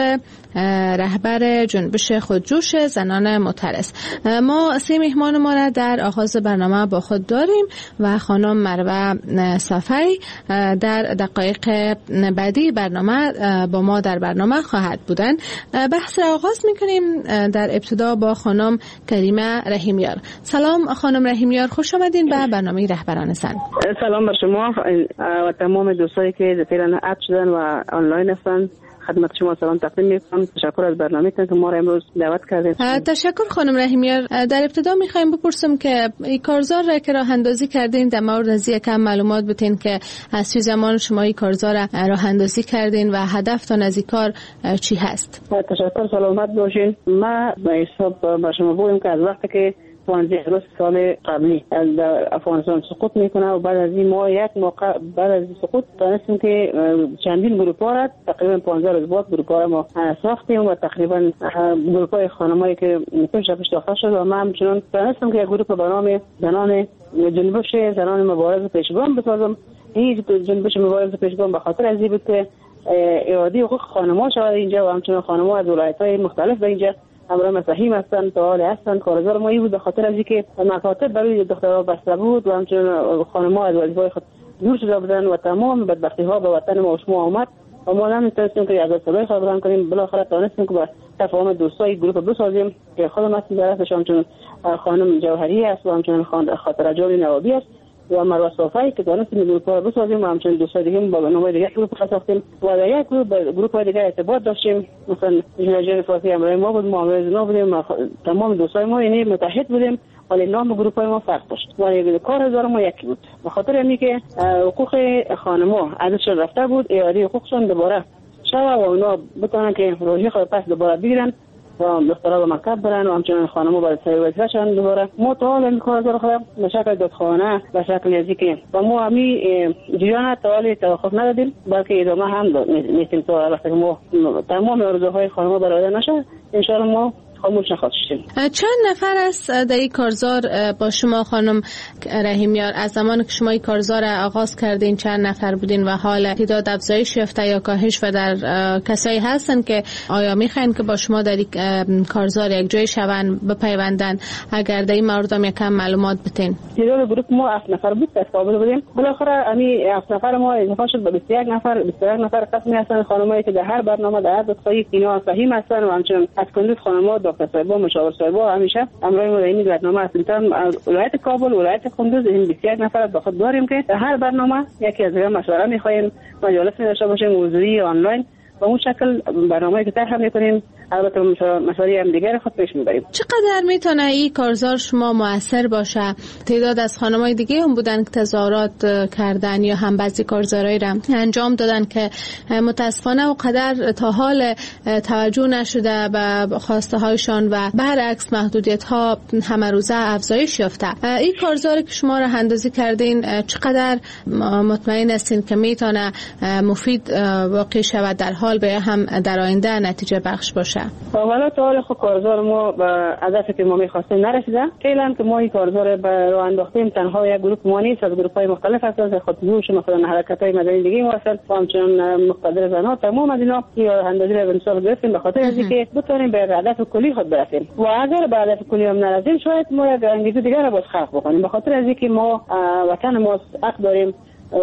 G: رهبر جنبش خودجوش زنان معترض. ما 3 مهمان ما را در آغاز برنامه با خود داریم و خانم مروه صفی در دقایق بعدی برنامه با ما در برنامه خواهد بودن. بحث را آغاز میکنیم در ابتدا با خانم کریمه رحیمیار. سلام خانم رحیمیار، خوش آمدین به برنامه رهبران زن.
T: سلام بر شما و تمام دوستایی که فعلا اد شدن و آنلاین هستند. خدمت شما سلام تقدیم میکنم. تشکر از برنامه‌تون که ما را امروز دعوت کردید.
G: تشکر خانم رحیمیار. در ابتدا میخوایم بپرسم که این کارزار را که راه اندازی کردین در مورد از کم معلومات بتین که از چه زمان شما این کارزار را راه اندازی کردین و هدفتان از این کار چی هست؟
T: تشکر، سلامت باشین. ما به حساب با شما بگویم که از وقتی که 15 سال قبلی در افغانستان سقوط میکنه و بعد از این ما یک موقع بعد از سقوط تونستیم که چندین گروپ‌ها را تقریبا 15 روز بعد گروپ‌ها را ما ساختیم و تقریبا گروپ‌های خانمایی که پیش داخل شد و ما همچنان تونستیم که یک گروپ به نام زنان جنبش زنان مبارز پیشگام بسازم. این جنبش مبارز پیشگام به خاطر از این بود که اعاده حقوق خانم‌ها شود اینجا و همچنان خانم‌ها از ولایت‌های مختلف به اینجا امرای مسیحی هستند، فعال هستند. کارزار ما بود به خاطر از اینکه مکاتب برای دخترها بسته بود و همچنین خانم‌ها از وظیفه‌های خود دور شده بودند و تمام بدبختی‌ها به وطن ما و شما آمد و ما نمی‌تونستیم که از صدای خود بلند کنیم. بالاخره تونستیم که با تفاهم دوستای گروه بسازیم که خودم هستم درستش، همچنین خانم جوهری است و همچنین خاطره جان نوابی است و مروه صافی که دانستیم گروپ ها بسازیم و همچنین دوستای دیگه با نام دیگه گروپ ها ساختیم و در یک گروپ های دیگه ارتباط داشتیم. مثلا جنجال فاسی امروز ما بود، معامله زنا بودیم، تمام دوستای ما یعنی متحد بودیم ولی نام گروپ های ما فرق داشت و کار هزار ما یکی بود. به خاطر اینکه حقوق خانم‌ها ازشون رفته بود، اعاده حقوقشون دوباره شوه و اونا بتونن که روزی خود پس دوباره بگیرن و دخترها به مکتب برن و همچنین خانم‌ها باید سر وظیفه‌شون دوباره. ما تا حالا این کار رو خودم به شکل دادخانه به شکل نزدیکی و ما همین جریان تا حالا توقف ندادیم بلکه ادامه هم میتیم تا وقتی که ما تمام آرزوهای خانم‌ها برآورده نشه ان شاء الله ما خاموش نخواهد شدیم.
G: چند نفر است در این کارزار با شما خانم رحیمیار؟ از زمان که شما این کارزار آغاز کردین چند نفر بودین و حال تعداد افزایش یافته یا کاهش و در کسایی هستن که آیا میخواین که با شما در این کارزار یک جای شون بپیوندن؟ اگر در این مورد هم یکم معلومات بدین.
T: تعداد گروپ ما 7 نفر بود، تقابل بودیم. بالاخره همین 7 نفر ما اضافه شد به 21 نفر. 21 نفر قسمی هستن خانمایی که در هر برنامه در هر دقیقه اینا فهیم هستن و همچنین از کندوز خانم‌ها دکتر صاحبا مشاور صاحبا همیشه امرای مدیمی برنامه اصلیتان ولایت کابل ولایت کندوز این 21 نفر با خود داریم که در هر برنامه یکی از اینا مشوره می‌خوایم، مجالس داشته باشیم موضوعی آنلاین و اون شکل برنامه‌ای که طرح می‌کنیم البته مسائل هم دیگر خود پیش میبریم.
G: چقدر میتونه این کارزار شما مؤثر باشه؟ تعداد از خانمای دیگه هم بودن که تظاهرات کردن یا هم بعضی کارزارایی را انجام دادن که متاسفانه اونقدر تا حال توجه نشده به خواسته هایشان و برعکس محدودیت ها همه روزه افزایش یافته. این کارزاری که شما را اندازی کردین چقدر مطمئن هستین که میتونه مفید واقع شود در حال به هم در آینده نتیجه بخش باشه؟
T: والا تا حال خود کارزار ما به هدفی که ما می‌خواستیم نرسیده. فعلا که ما این کارزار به راه انداختیم تنها یک گروپ ما نیست، از گروپ‌های مختلف هستند، خودجوش مثلا حرکت‌های مدنی دیگه ما هستند و همچنین مقتدر زنان تمام از اینا این اندازی را به انصاف گرفتیم به خاطر اینکه بتونیم به هدف کلی خود برسیم و اگر به هدف کلی هم نرسیم شاید ما یک انگیزه دیگر را باز خلق بکنیم به خاطر اینکه ما وطن ما حق داریم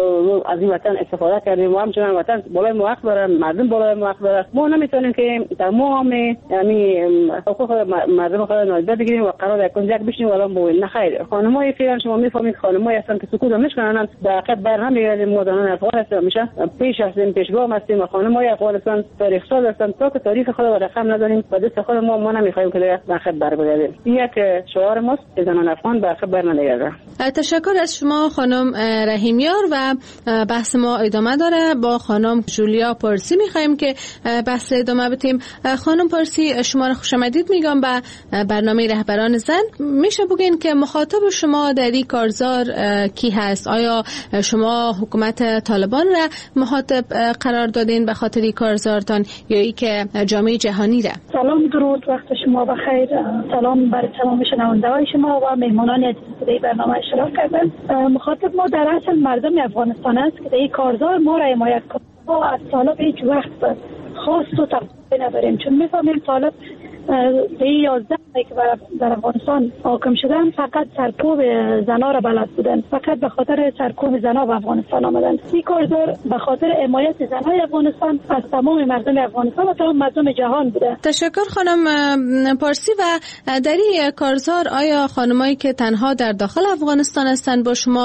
T: از این وطن استفاده کردیم و همچنین وطن بالای ما حق دارن، مردم بالای ما حق دارن. ما نمیتونیم که تمام یعنی حقوق مردم خود نادیده بگیریم و قرار یک بشیم و الان بگوییم نه خیر. خانم‌های فعلا شما میفهمید خانم‌هایی هستن که سکوت میکنن به عقب بر نمیگردیم. ما زنان افغان هستیم میشه پیش هستیم پیشگام هستیم و خانم‌های افغانستان تاریخ ساز هستن تا که تاریخ خود رو رقم نداریم و دست خود ما نمیخوایم که به عقب بر بگردیم. یک شعار ماست که زنان افغان به عقب بر نمیگردن.
G: تشکر از شما خانم رحیمیار و بحث ما ادامه داره. با خانم جولیا پارسی میخوایم که بحث ادامه بدیم. خانم پارسی شما رو خوش آمدید میگم به برنامه رهبران زن. میشه بگین که مخاطب شما در این کارزار کی هست؟ آیا شما حکومت طالبان را مخاطب قرار دادین به خاطر این کارزارتان یا ای که جامعه جهانی را؟
U: سلام درود، وقت شما بخیر. سلام برای تمام شنونده‌های شما و مهمانان عزیز در برنامه اشتراک کردن. مخاطب ما در اصل مردم افغانستان است که در این کارزار ما را حمایت کنند ما از طالب هیچ وقت خواست و توقع نداریم، چون میفهمیم طالب به 11 که در افغانستان حاکم شدن فقط سرکوب زنا را بلد بودن، فقط به خاطر سرکوب زنا به افغانستان آمدن. این کارزار به خاطر حمایت زنای افغانستان از تمام مردم افغانستان و تمام مردم جهان بوده.
G: تشکر خانم پارسی. و در این کارزار آیا خانمایی که تنها در داخل افغانستان هستند با شما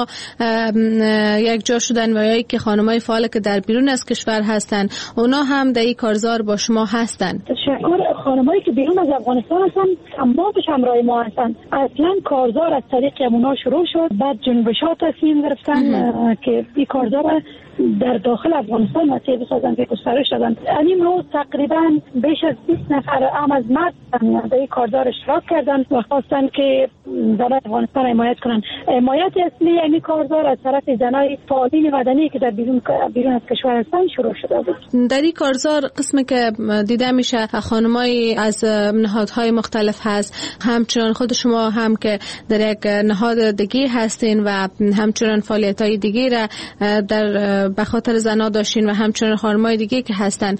G: یک جا شدن و یا که خانمای فعال که در بیرون از کشور هستند اونا هم در این کارزار با شما هستند؟
U: تشکر. خانمایی که بیرون از افغانستان هستن تمامش همراه ما هستن. اصلا کارزار از طریق اونا شروع شد، بعد جنبش‌ها تصمیم گرفتن که این کارزار در داخل افغانستان مسیح بسازن که گسترش دادن. این روز تقریبا بیش از 20 نفر هم از مرد در این کارزار اشتراک کردن و خواستن که زنان افغانستان حمایت کنن. حمایت اصلی این کارزار از طرف زنای فعالین مدنی که در بیرون از کشور هستن شروع شده بود.
G: در این کارزار قسمی که دیده میشه خانمایی از نهادهای مختلف هست، همچنان خود شما هم که در یک نهاد دیگه هستین و همچنان فعالیت‌های دیگه را در به خاطر زنا داشتین و همچنان خانمای دیگه که هستن.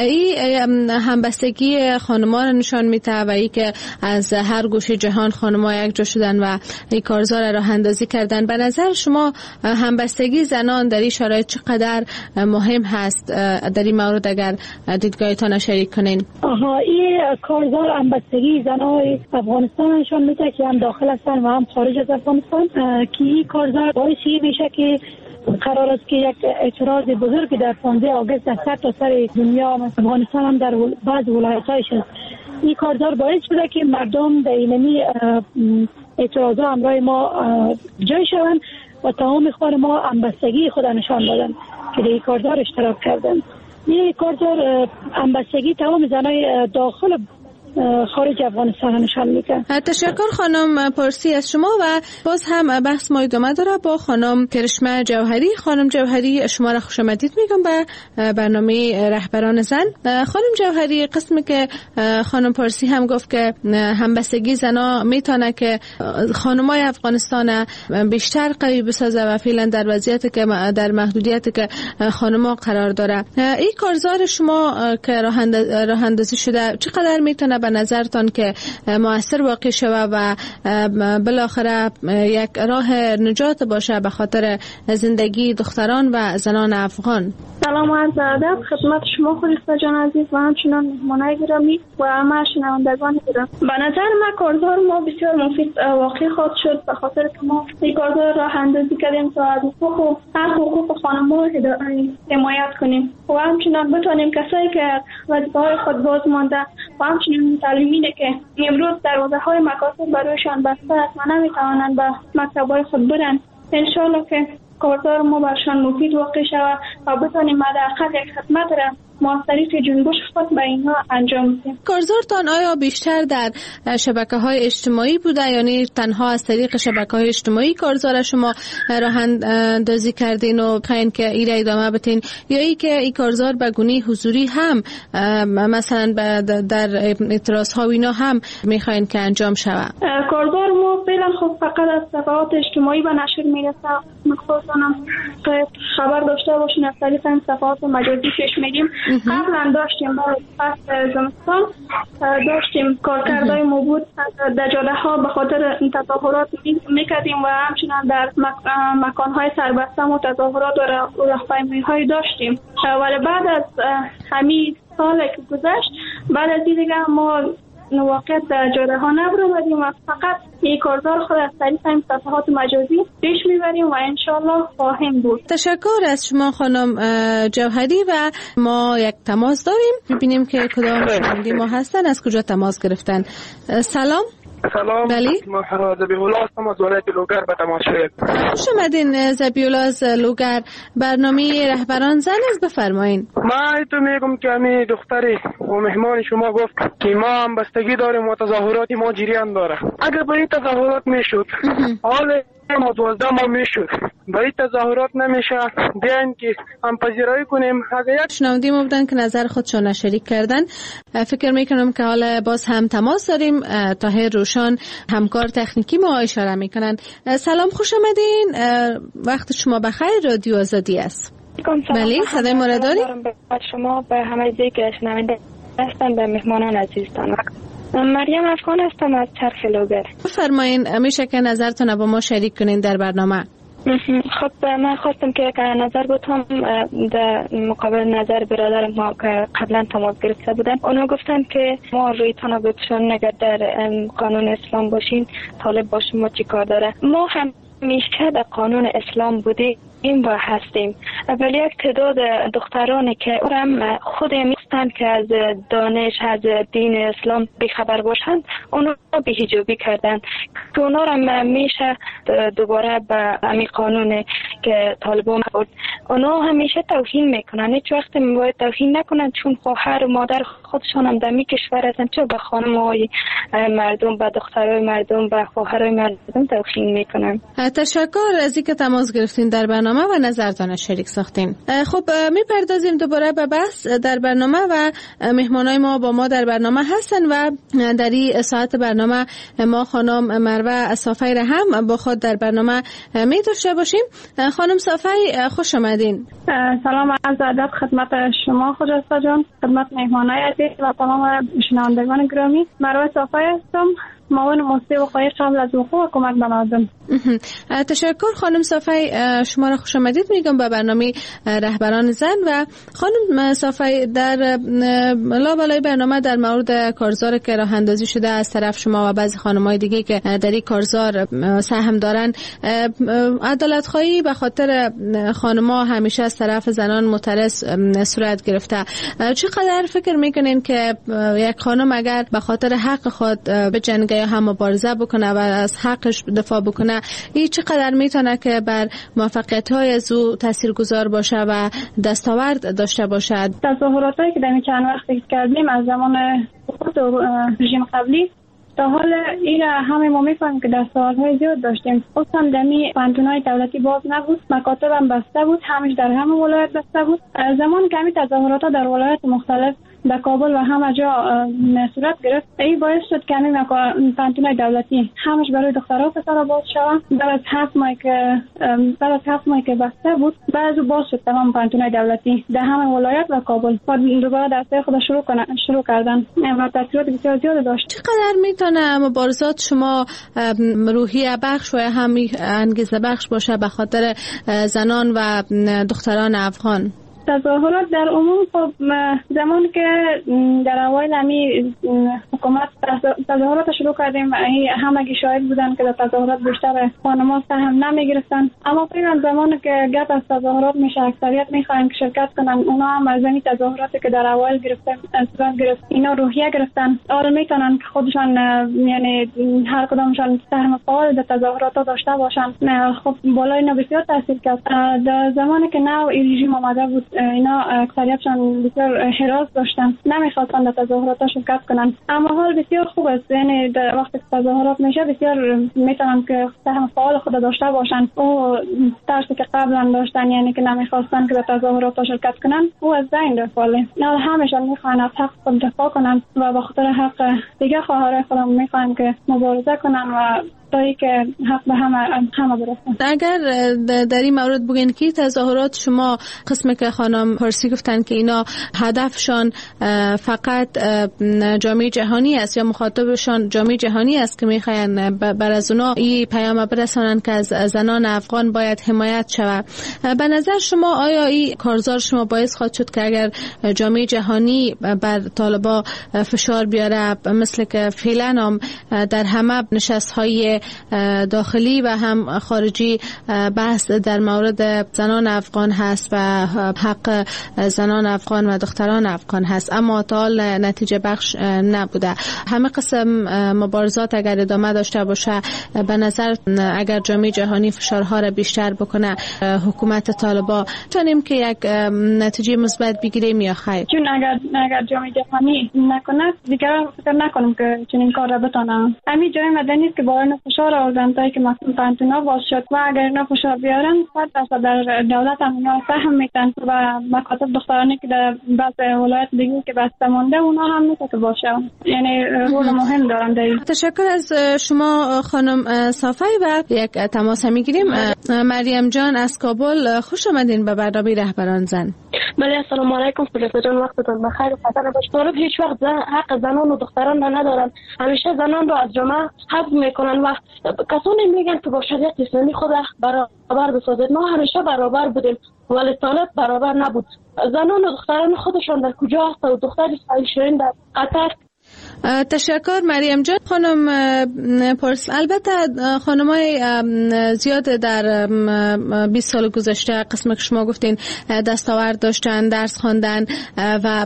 G: این همبستگی خانما را نشان میده و ای که از هر گوشه جهان خانما یک جا شدن و این کارزار راه اندازی کردن. به نظر شما همبستگی زنان در این شرایط چقدر مهم هست؟ در این مورد اگر دیدگاهتان شریک کنین.
U: این کارزار همبستگی زنای افغانستان نشان میده که هم داخل هستن و هم خارج از افغانستان، که این کارزار باعث میشه که قرار است که یک اعتراض بزرگی در 15 آگوست در سر تا سر دنیا افغانستان هم در بعض ولایت‌هایش است. این کارزار باعث شده که مردم در اینمی اعتراضات همراه ما جای شوند و تمام خانم‌ها همبستگی خود نشان دادن که در این کارزار اشتراک کردن. این کارزار همبستگی تمام زنای داخل خارج افغانستان نشان میده.
G: تشکر خانم پارسی از شما. و باز هم بحث ما ادامه داره با خانم کرشمه جوهری. خانم جوهری شما را خوش آمدید میگم به برنامه رهبران زن. خانم جوهری، قسمی که خانم پارسی هم گفت که همبستگی زنا میتونه که خانمای افغانستان بیشتر قوی بسازه و فعلا در وضعیتی که در محدودیتی که خانما قرار داره، این کارزار شما که راه اندازی شده چقدر میتونه به نظرتان که مؤثر واقع شود و بالاخره یک راه نجات باشه به خاطر زندگی دختران و زنان افغان؟
C: سلام و عرض ادب خدمت شما خلیفه جان عزیز و همچنان مهمانای گرامی و همه شنوندگان گرامی. به نظر من کارزار ما بسیار مفید واقع خواهد شد به خاطر که ما این کارزار راه اندازی کردیم تا از حقوق خانم‌ها حمایت کنیم و همچنان بتونیم کسایی که وظیفه‌های خود باز مانده و همچنین تعلیمینه که امروز دروازه‌های مکاتب برایشان بسته است و نمیتوانند به مکتب‌های خود برن، انشالله که کارزار ما برشان مفید واقع شود و بتانیم حداقل یک خدمت را موثری که جنبش خود به اینها انجام بدیم.
G: کارزارتان آیا بیشتر در شبکه‌های اجتماعی بوده، یعنی تنها از طریق شبکه‌های اجتماعی کارزار شما راه اندازی کردین و خواین که این را ادامه بدین، یا ای که این کارزار به گونه حضوری هم مثلا در اعتراض‌ها و اینا هم می‌خواین که انجام شود؟
C: کارزار ما فعلا خب فقط از صفحات اجتماعی به نشر میرسه. مخصوصا که خبر داشته باشین از طریق این صفحات مجازی پیش میگیم. قبلا داشتیم برای فصل زمستان داشتیم کارکردهای موجود در جاده ها به خاطر تظاهرات میکردیم و همچنان در مکانهای سربسته و تظاهرات و راهپیمایی های داشتیم، ولی بعد از همین سال که گذشت بعد از این دیگه ما واقعیت در جاده ها نبرآمدیم و فقط یک کارزار خود از طریق این صفحات مجازی پیش میبریم و انشالله خواهیم بود.
G: تشکر از شما خانم جوهری. و ما یک تماس داریم، ببینیم که کدام شنونده ما هستن، از کجا تماس گرفتن. سلام.
V: سلام.
G: بلی.
V: ما زبیح‌الله هستم از ولایت لوگر به تماشای. خوش
G: آمدین زبیح‌الله از لوگر. برنامه رهبران زن است، بفرمایید.
V: ما تو میگم که همین دختری و مهمان شما گفت که ما هم بستگی داریم و تظاهرات ما جریان داره. اگر به این تظاهرات میشد حال ما 12 ماه میشد، به این تظاهرات نمیشه، بیاین که هم پذیرایی کنیم. اگر یک
G: شنونده ما بودن که نظر خودشون شریک کردن، فکر میکنم که حالا باز هم تماس داریم. طاهر روشان همکار تکنیکی ما اشاره میکنن. سلام، خوش آمدین، وقت شما بخیر، رادیو آزادی است.
H: بله صدای ما را داریم؟ شما به همه جایی که شنونده هستن، به مهمانان عزیزتان. مریم افغان هستم از چرخ لوگر.
G: فرمایین، میشه که نظرتون با ما شریک کنین در برنامه؟
H: خب من خواستم که نظر بتم در مقابل نظر برادر ما که قبلا تماس گرفته بودن. اونا گفتن که ما روی تانا بپوشان اگر در قانون اسلام باشین طالب با شما چی کار داره. ما هم میشه در قانون اسلام بودیم و هستیم، ولی یک تعداد دخترانی که هم خود میستند که از دانش از دین اسلام بیخبر باشند، اونا بی‌حجابی کردن که اونا هم میشه دوباره به همین قانون که طالبان بود اونا همیشه توهین میکنن. هیچ وقت باید توهین نکنن، چون خواهر و مادر خودشان هم در می کشور هستن، چون به خانم‌های مردم، به دخترای مردم، به خواهرای مردم توهین میکنن.
G: تشکر از اینکه تماس گرفتین در برنامه و نظرتان شریک ساختین. خب میپردازیم دوباره به بحث در برنامه و مهمانای ما با ما در برنامه هستن و در این ساعت برنامه ما خانم مروه صافی را هم با خود در برنامه می داشته باشیم. خانم صافی خوش آمدین.
C: سلام، عرض ادب خدمت شما خجسته جان، خدمت مهمانای عزیز و تمام شنوندگان گرامی. مروه صافی هستم، معاون موسسه وقایع قبل از وقوع حکومت به مردم.
G: تشکر خانم صافی، شما را خوش آمدید میگم به برنامه رهبران زن. و خانم صافی، در لابلای برنامه در مورد کارزار که راه اندازی شده از طرف شما و بعضی خانم‌های دیگه که در این کارزار سهم دارن، عدالت خواهی به خاطر خانم‌ها همیشه از طرف زنان معترض صورت گرفته. چقدر فکر میکنین که یک خانم اگر به خاطر حق خود به جنگ یا هم مبارزه بکنه و از حقش دفاع بکنه، این چقدر میتونه که بر موفقیت‌های از او تاثیرگذار باشه و دستاورد داشته باشد؟
C: تظاهراتی که در چند وقتی کردیم از زمان سقوط رژیم قبلی تا حال این همه ما میفهمیم که دستاوردهای زیاد داشتیم. خصوصا دمی پانتونای دولتی باز نبود، مکاتب هم بسته بود، همش در همه ولایت بسته بود. زمان که همین تظاهرات در ولایت مختلف در کابل و همه جا صورت گرفت، این باعث شد که همین پانتونای دولتی همش برای دخترها و پسرها باز شود. بعد از 7 ماه که بسته بود، بعد باز شد تمام پانتونای دولتی در همه ولایت و کابل. بعد دوباره دسته خود شروع کردن و تاثیرات بسیار زیاد داشت.
G: چقدر میتونه مبارزات شما روحیه بخش و هم انگیزه بخش باشه به خاطر زنان و دختران افغان؟
C: تظاهرات در عموم خب زمان که در اوایل همی حکومت تظاهرات شروع کردیم، همگی شاهد بودن که در تظاهرات بیشتر خانم‌ها سهم نمیگرفتن، اما فعلا زمان که گپ از تظاهرات میشه اکثریت میخواین که شرکت کنن. اونا هم از این تظاهراتی که در اوایل گرفت اینا روحیه گرفتن، آره میتونن که خودشان یعنی هر کدامشان سهم فعال در تظاهرات داشته باشن. خب بالای اینا بسیار تاثیر کرد. در زمانی که نو رژیم آمده بود، اینا اکثریتشان بسیار حراس داشتن، نمیخواستن در تظاهرات شرکت کنن، اما حال بسیار خوب است. یعنی در وقتی تظاهرات میشه بسیار میتونن که سهم فعال خود داشته باشن. او ترسی که قبلا داشتن، یعنی که نمیخواستن که در تظاهرات شرکت کنن، او از بین رفته. نه همیشه میخوان از حق خود دفاع کنن و به خاطر حق دیگه خواهرای خودم میخوان که مبارزه کنن و تایی که حق به همه برسن.
G: اگر در این مورد بگین که تظاهرات شما قسمی که خانم پارسی گفتن که اینا هدفشان فقط جامعه جهانی است یا مخاطبشان جامعه جهانی است که میخواین بر از اونا این پیام برسانن که از زنان افغان باید حمایت شود، به نظر شما آیا این کارزار شما باعث خواهد شد که اگر جامعه جهانی بر طالبان فشار بیاره، مثل که فعلا هم در همه نشست‌های داخلی و هم خارجی بحث در مورد زنان افغان هست و حق زنان افغان و دختران افغان هست، اما تا حال نتیجه بخش نبوده. همه قسم مبارزات اگر ادامه داشته باشه، به نظر اگر جامعه جهانی فشارها را بیشتر بکنه، حکومت طالبان تونیم که یک نتیجه مثبت بگیریم یا خیر؟
C: چون اگر جامعه جهانی نکنه دیگر فکر نکنم که چنین کار را بتونم. همین جای مدنی است که باید فشار آوردن تا که مثلا پانتونا باز شد و اگر اینا فشار بیارن 100% در دولت هم اینا سهم میتن و مکاتب دخترانی که در بعض ولایت دیگه که بسته مونده اونا هم میتونه که باشه، یعنی رول مهم دارن در این.
G: تشکر از شما خانم صافی و یک تماس میگیریم. مریم جان از کابل، خوش آمدین به برنامه رهبران زن.
I: بله السلام علیکم، خدا جان وقتتون بخیر و خطر باشه. طالب هیچ وقت حق زنان و دختران را ندارن، همیشه زنان را از جامعه حذف میکنن و کسانی میگن که با شریعت اسلامی خود برابر بسازید. ما همیشه برابر بودیم ولی طالب برابر نبود. زنان و دختران خودشان در کجا هست و دختر شیرین در قطر.
G: تشکر مریم جان. خانم پرس، البته خانمای زیاد در 20 سال گذشته قسم که شما گفتین دستاورد داشتن، درس خواندن و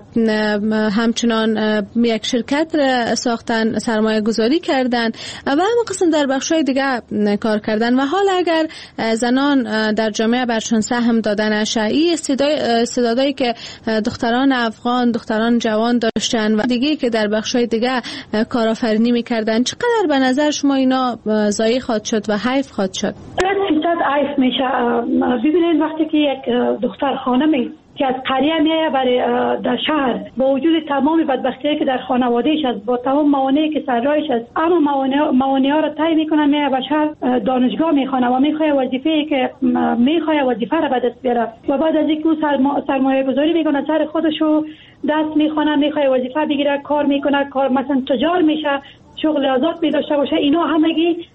G: همچنان یک شرکت ساختن، سرمایه گذاری کردن و همه قسم در بخشای دیگه کار کردن و حال اگر زنان در جامعه برشون سهم دادن اشعی استعدادایی که دختران افغان، دختران جوان داشتن و دیگه که در بخشای دیگه کارآفرینی میکردن، چقدر به نظر شما اینا ضایع خواهد شد و حیف خواهد شد؟
U: 100% حیف میشه. ببینید وقتی که یک دختر خانمی که از قریه میایه برای در شهر با وجود تمام بدبختی‌هایی که در خانواده‌اش هست، با تمام موانعی که سر راهش هست، اما موانع‌ها رو طی میکنه، میایه به شهر دانشگاه میخونه و میخواد وظیفه‌ای که میخواد وظیفه رو به دست بیاره و بعد از اینکه سرمایه گذاری میکنه، سر خودشو دست میخونه، میخواد وظیفه بگیره، کار میکنه، کار مثلا تجار میشه، شغل آزاد می‌داشته باشه، اینا همگی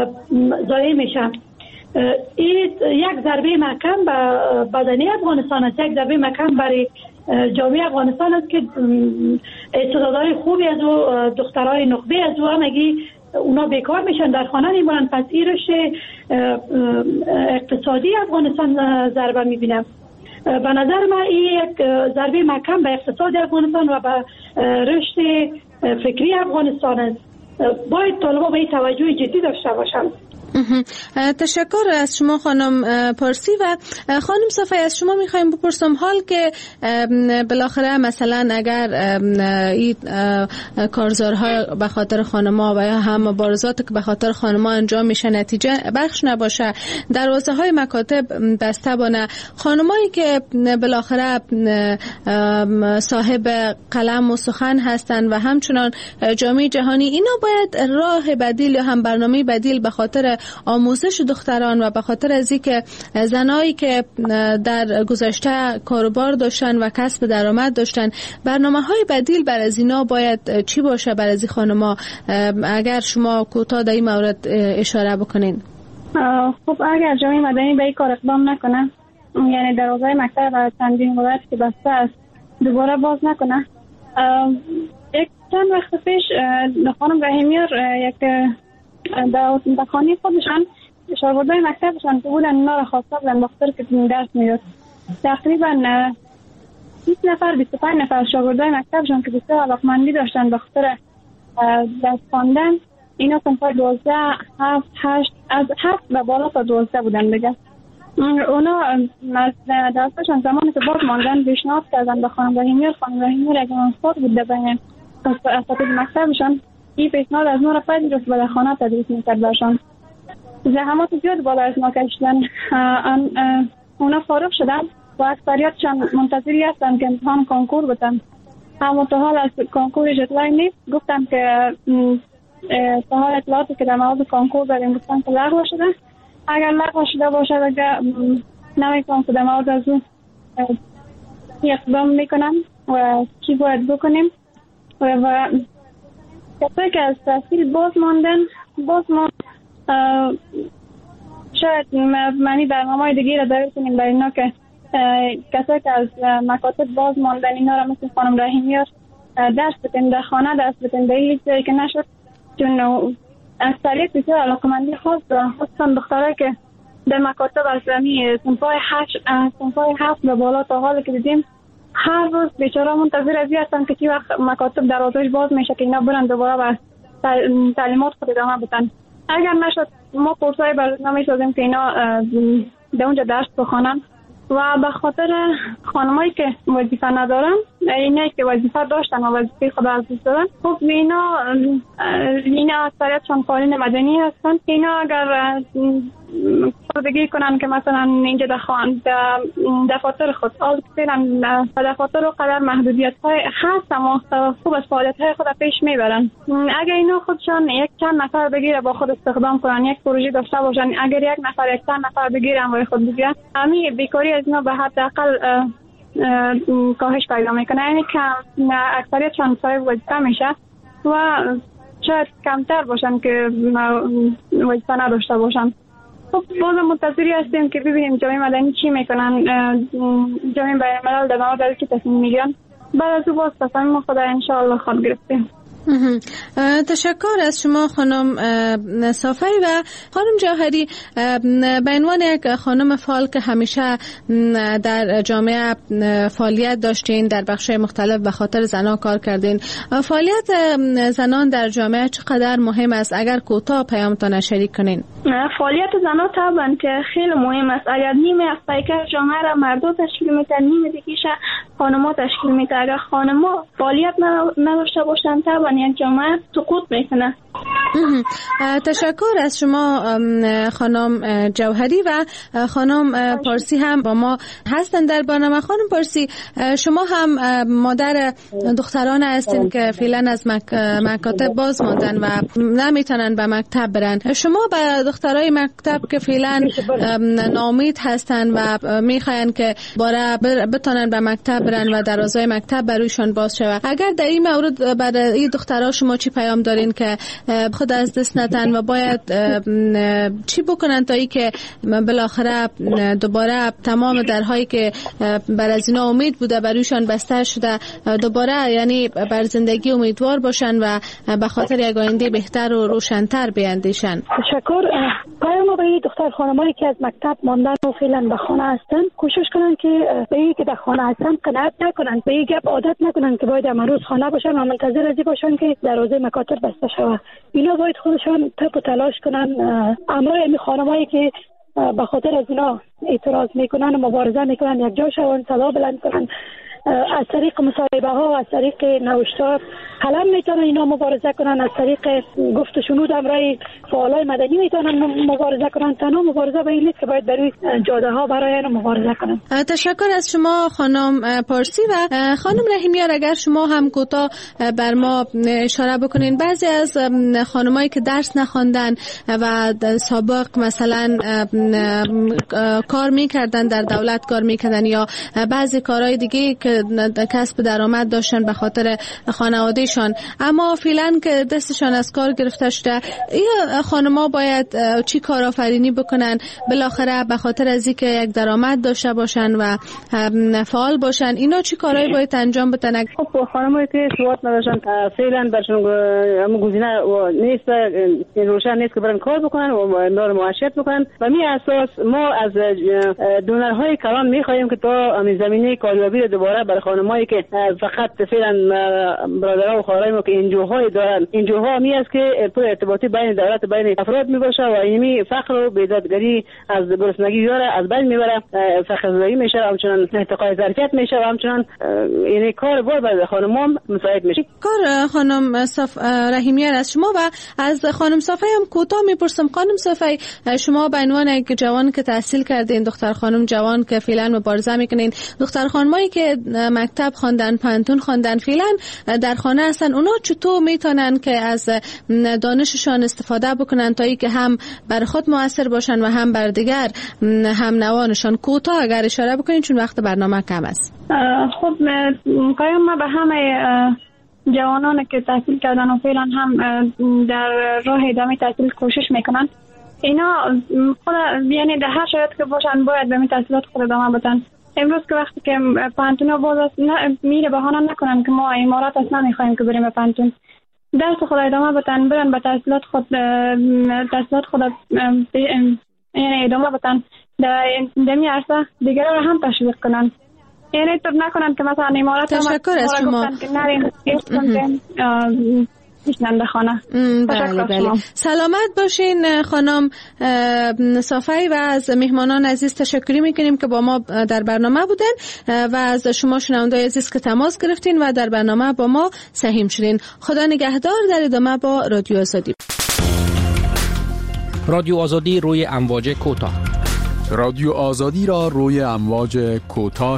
U: ضایع میشه. این یک ضربه محکم به بدنی افغانستان است، یک ضربه محکم برای جامعه افغانستان است که استعدادهای خوبی از او، دخترای نخبه از او همگی اونا بیکار میشن، در خانه میمونن. پس این رشد اقتصادی افغانستان ضربه میبینم. به نظر من این یک ضربه محکم به اقتصاد افغانستان و به رشد فکری افغانستان است. باید طالبا به این توجه جدی داشته باشند.
G: تشکر از شما خانم پارسی. و خانم صفی، از شما میخوایم بپرسم، حال که بالاخره مثلا اگر این کارزارها به خاطر خانم‌ها و یا هم مبارزات که به خاطر خانم‌ها انجام میشه نتیجه بخش نباشه، دروازه های مکاتب بسته بانه، خانمایی که بالاخره صاحب قلم و سخن هستند و همچنان جامعه جهانی، اینا باید راه بدیل یا هم برنامه بدیل به خاطر آموزش دختران و به خاطر از اینکه زنایی که در گذشته کاروبار داشتن و کسب درآمد داشتن، برنامه‌های بدیل برای از اینا باید چی باشه برای از خانم‌ها؟ اگر شما کوتاه در این مورد اشاره بکنین.
C: خب اگر جامعه مدنی به این کار اقدام نکنه، یعنی دروازه مکتب و چندین ولایت که بسته است دوباره باز نکنه، یک چند وقت پیش خانم رحیمیار یک در خانه خودشان شاگردای مکتبشان که بودن اونا را خواسته بودن بخاطر که درس میداد. تقریبا 20 نفر 25 نفر شاگردای مکتبشان که بسیار علاقمندی داشتن بخاطر درس خواندن، اینا صنف 12 7 8 از 7 و بالا تا 12 بودن دیگه. اونا از درسشان زمانی که باز ماندن پیشنهاد کردن به خانم رحیمیار. خانم رحیمیار اگه منصفات بود بین اساتید مکتبشان، این پیشنهاد از ما را پذیرفت و در خانه تدریس میکرد برشان. زحمات زیاد بالا از ما کشیدن. اونا فارغ شدن و اکثریتشان منتظری هستن که امتحان کنکور بدن. اما تا حال از کنکور جدولی نیست. گفتم که تا حال اطلاعاتی که در مورد کنکور داریم گفتن که لغو شده. اگر لغو شده باشه اگر نمیکنم که در مورد از اون اقدام میکنم و چی باید بکنیم و کسایی که از تحصیل باز ماندن شاید معنی برنامه‌های دیگه را دایر کنیم برای اینا که کسایی که از مکاتب باز ماندن اینا را مثل خانم رحیمیار درس بتن در خانه، درس بتن به هیچ جایی که نشد، چون اکثریت بسیار علاقمندی خاص دارن، خصوصا دخترایی که در مکاتب از صنفای 7 به بالا تا حالی که دیدیم هر روز بیچاره منتظر از هستن که چی وقت مکاتب دروازه‌اش باز میشه که اینا برن دوباره به تعلیمات خود ادامه بدن. اگر نشد ما کورسای برنامه سازیم که اینا در اونجا درس بخوانن و به خاطر خانمایی که وظیفه ندارن، اینایی که وظیفه داشتن و وظیفه خود از دست دادن، خب اینا اکثریتشان فعالین مدنی هستن. اینا اگر بگی کنن که مثلا اینجا دفاتر خود فعلا دفاتر و قدر محدودیت های هست، اما خوب از فعالیت های خود پیش میبرن. اگر اینا خودشان یک چند نفر بگیره با خود استخدام کنن، یک پروژه داشته باشن، اگر یک نفر یک چند نفر بگیرن و خود بگیرن، همین بیکاری از اینا به حداقل کاهش پیدا میکنه. یعنی که اکثریتشان صاحب وظیفه میشه و شاید کمتر باشن که وظیفه نداشته باشن. خب باز منتظری هستیم که ببینیم جامعه مدنی چی میکنن، جامعه بین الملل در مورد چی تصمیم میگیرن. بعد از او باز تصمیم خود انشاءالله خود گرفتیم.
G: تشکر از شما خانم صافی و خانم جوهری. به عنوان یک خانم فعال که همیشه در جامعه فعالیت داشتین، در بخش‌های مختلف به خاطر زنان کار کردین، فعالیت زنان در جامعه چقدر مهم است؟ اگر کوتاه پیامتان شریک کنین.
C: فعالیت زنان طبعا که خیلی مهم است. اگر نیمه از پیکر جامعه را مردو تشکیل میدن، نیمه دیگه‌اش خانم‌ها تشکیل میدن. اگر خانم‌ها فعالیت نداشته باشن طبعا یک جامعه سقوط میکنه.
G: تشکر از شما خانم جوهری و خانم پارسی هم با ما هستن در برنامه. خانم پارسی، شما هم مادر دختران هستین که فعلا از مکاتب باز ماندن و نمیتونن به مکتب برن. شما به دخترای مکتب که فعلا ناامید هستن و میخواین که باره بتونن به مکتب برن و دروازه مکتب برویشان باز شود، اگر در این مورد برای این دخترها شما چی پیام دارین که خود از دست ندن و باید چی بکنن تا ای که بالاخره دوباره تمام درهایی که بر از اینا امید بوده برویشان بسته شده، دوباره یعنی بر زندگی امیدوار باشن و به خاطر یک آینده بهتر و روشن‌تر بیاندیشن؟
U: تشکر. پیام به دختر خانمایی که از مکتب ماندن و فعلا به خانه هستن، کوشش کنن که به این که در خانه هستن قناعت نکنن، به این گپ عادت نکنن که باید امروز خانه باشن و منتظر از باشن که دروازه مکاتب بسته شود. اینا باید خودشان تپ و تلاش کنن. امروز این خانمایی که به خاطر از اینا اعتراض میکنن و مبارزه میکنن یک جا شون، صدا بلند کنن، از طریق مصاحبه ها و از طریق نوشتار قلم میتونن اینا مبارزه کنن، از طریق گفت و شنود امرای فعالای مدنی میتونن مبارزه کنن. تنها مبارزه به این نیست که باید برای جاده ها برای اینا مبارزه کنن.
G: تشکر از شما خانم پارسی و خانم رحیمیار. اگر شما هم کوتاه بر ما اشاره بکنین، بعضی از خانمایی که درس نخواندن و سابق مثلا کار میکردن، در دولت کار میکردن یا بعضی کارهای دیگه که کسب درآمد داشتن به خاطر خانوادهشان، اما فعلا که دستشان از کار گرفته شده، این خانم‌ها باید چی کارآفرینی بکنن بالاخره به خاطر از اینکه یک درآمد داشته باشن و فعال باشن؟ اینا چی کارهایی باید انجام بدن؟
T: خب خانمایی که سواد نداشتن فعلا برشون گزینه نیست، روشن نیست که برن کار بکنن و دار معاشرت بکنن. و می اساس ما از دونرهای کلان می‌خوایم که تا همین زمینه کاریابی دوباره برای خانمایی که فقط فعلا برادرها و خواهرای ما که انجوهای دارن، انجوها می است که پر ارتباطی بین دولت بین افراد می باشه و اینمی فقر و بیدادگری از گرسنگی یاره از بین میبره، فقر زدایی میشه، همچنان ارتقای ظرفیت میشه و همچنان یعنی کار بار برای خانم‌ها مساعد میشه.
G: کار خانم رحیمیار از شما و از خانم صافی هم کوتاه میپرسم. خانم صافی، شما به عنوان یک جوان که تحصیل کردین، دختر خانم جوان که فعلا مبارزه میکنین، دختر خانمایی که مکتب خواندن، پانتون خواندن، فعلا در خانه هستن، اونا چطور میتونن که از دانششان استفاده بکنن تا اینکه هم بر خود مؤثر باشن و هم بر دیگر هم نوانشان؟ کوتاه اگر اشاره بکنین چون وقت برنامه کم است.
C: خب قایم ما به همه جوانان که تحصیل کردن و فعلا هم در راه ادامه تحصیل کوشش میکنن، اینا خود یعنی در هر شرایط که باشن باید به تحصیلات خود ادامه بدن. امروز که وقتی که پانتون باز است، میره بهانه نکنن که ما امارات است نمیخوایم که بریم به پانتون، درس خود ادامه بدن، برن به تحصیلات خود یعنی ادامه بدن، در این عرصه دیگر رو هم تشویق کنن. یعنی طور نکنن که مثلا امارات
G: تشکر از شما.
C: میشنم به خانه.
G: بله بله. سلامت باشین خانم صافی و از مهمانان عزیز تشکر میکنیم که با ما در برنامه بودن و از شما شنوندگان عزیز که تماس گرفتین و در برنامه با ما سهیم شدین. خدا نگهدار. در ادامه با رادیو آزادی.
B: رادیو آزادی روی امواج کوتاه.
F: رادیو آزادی را روی امواج کوتاه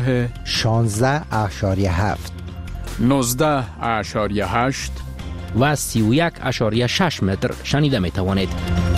A: 16.7
F: 19.8
B: و 31.6 متر شنیده می توانید.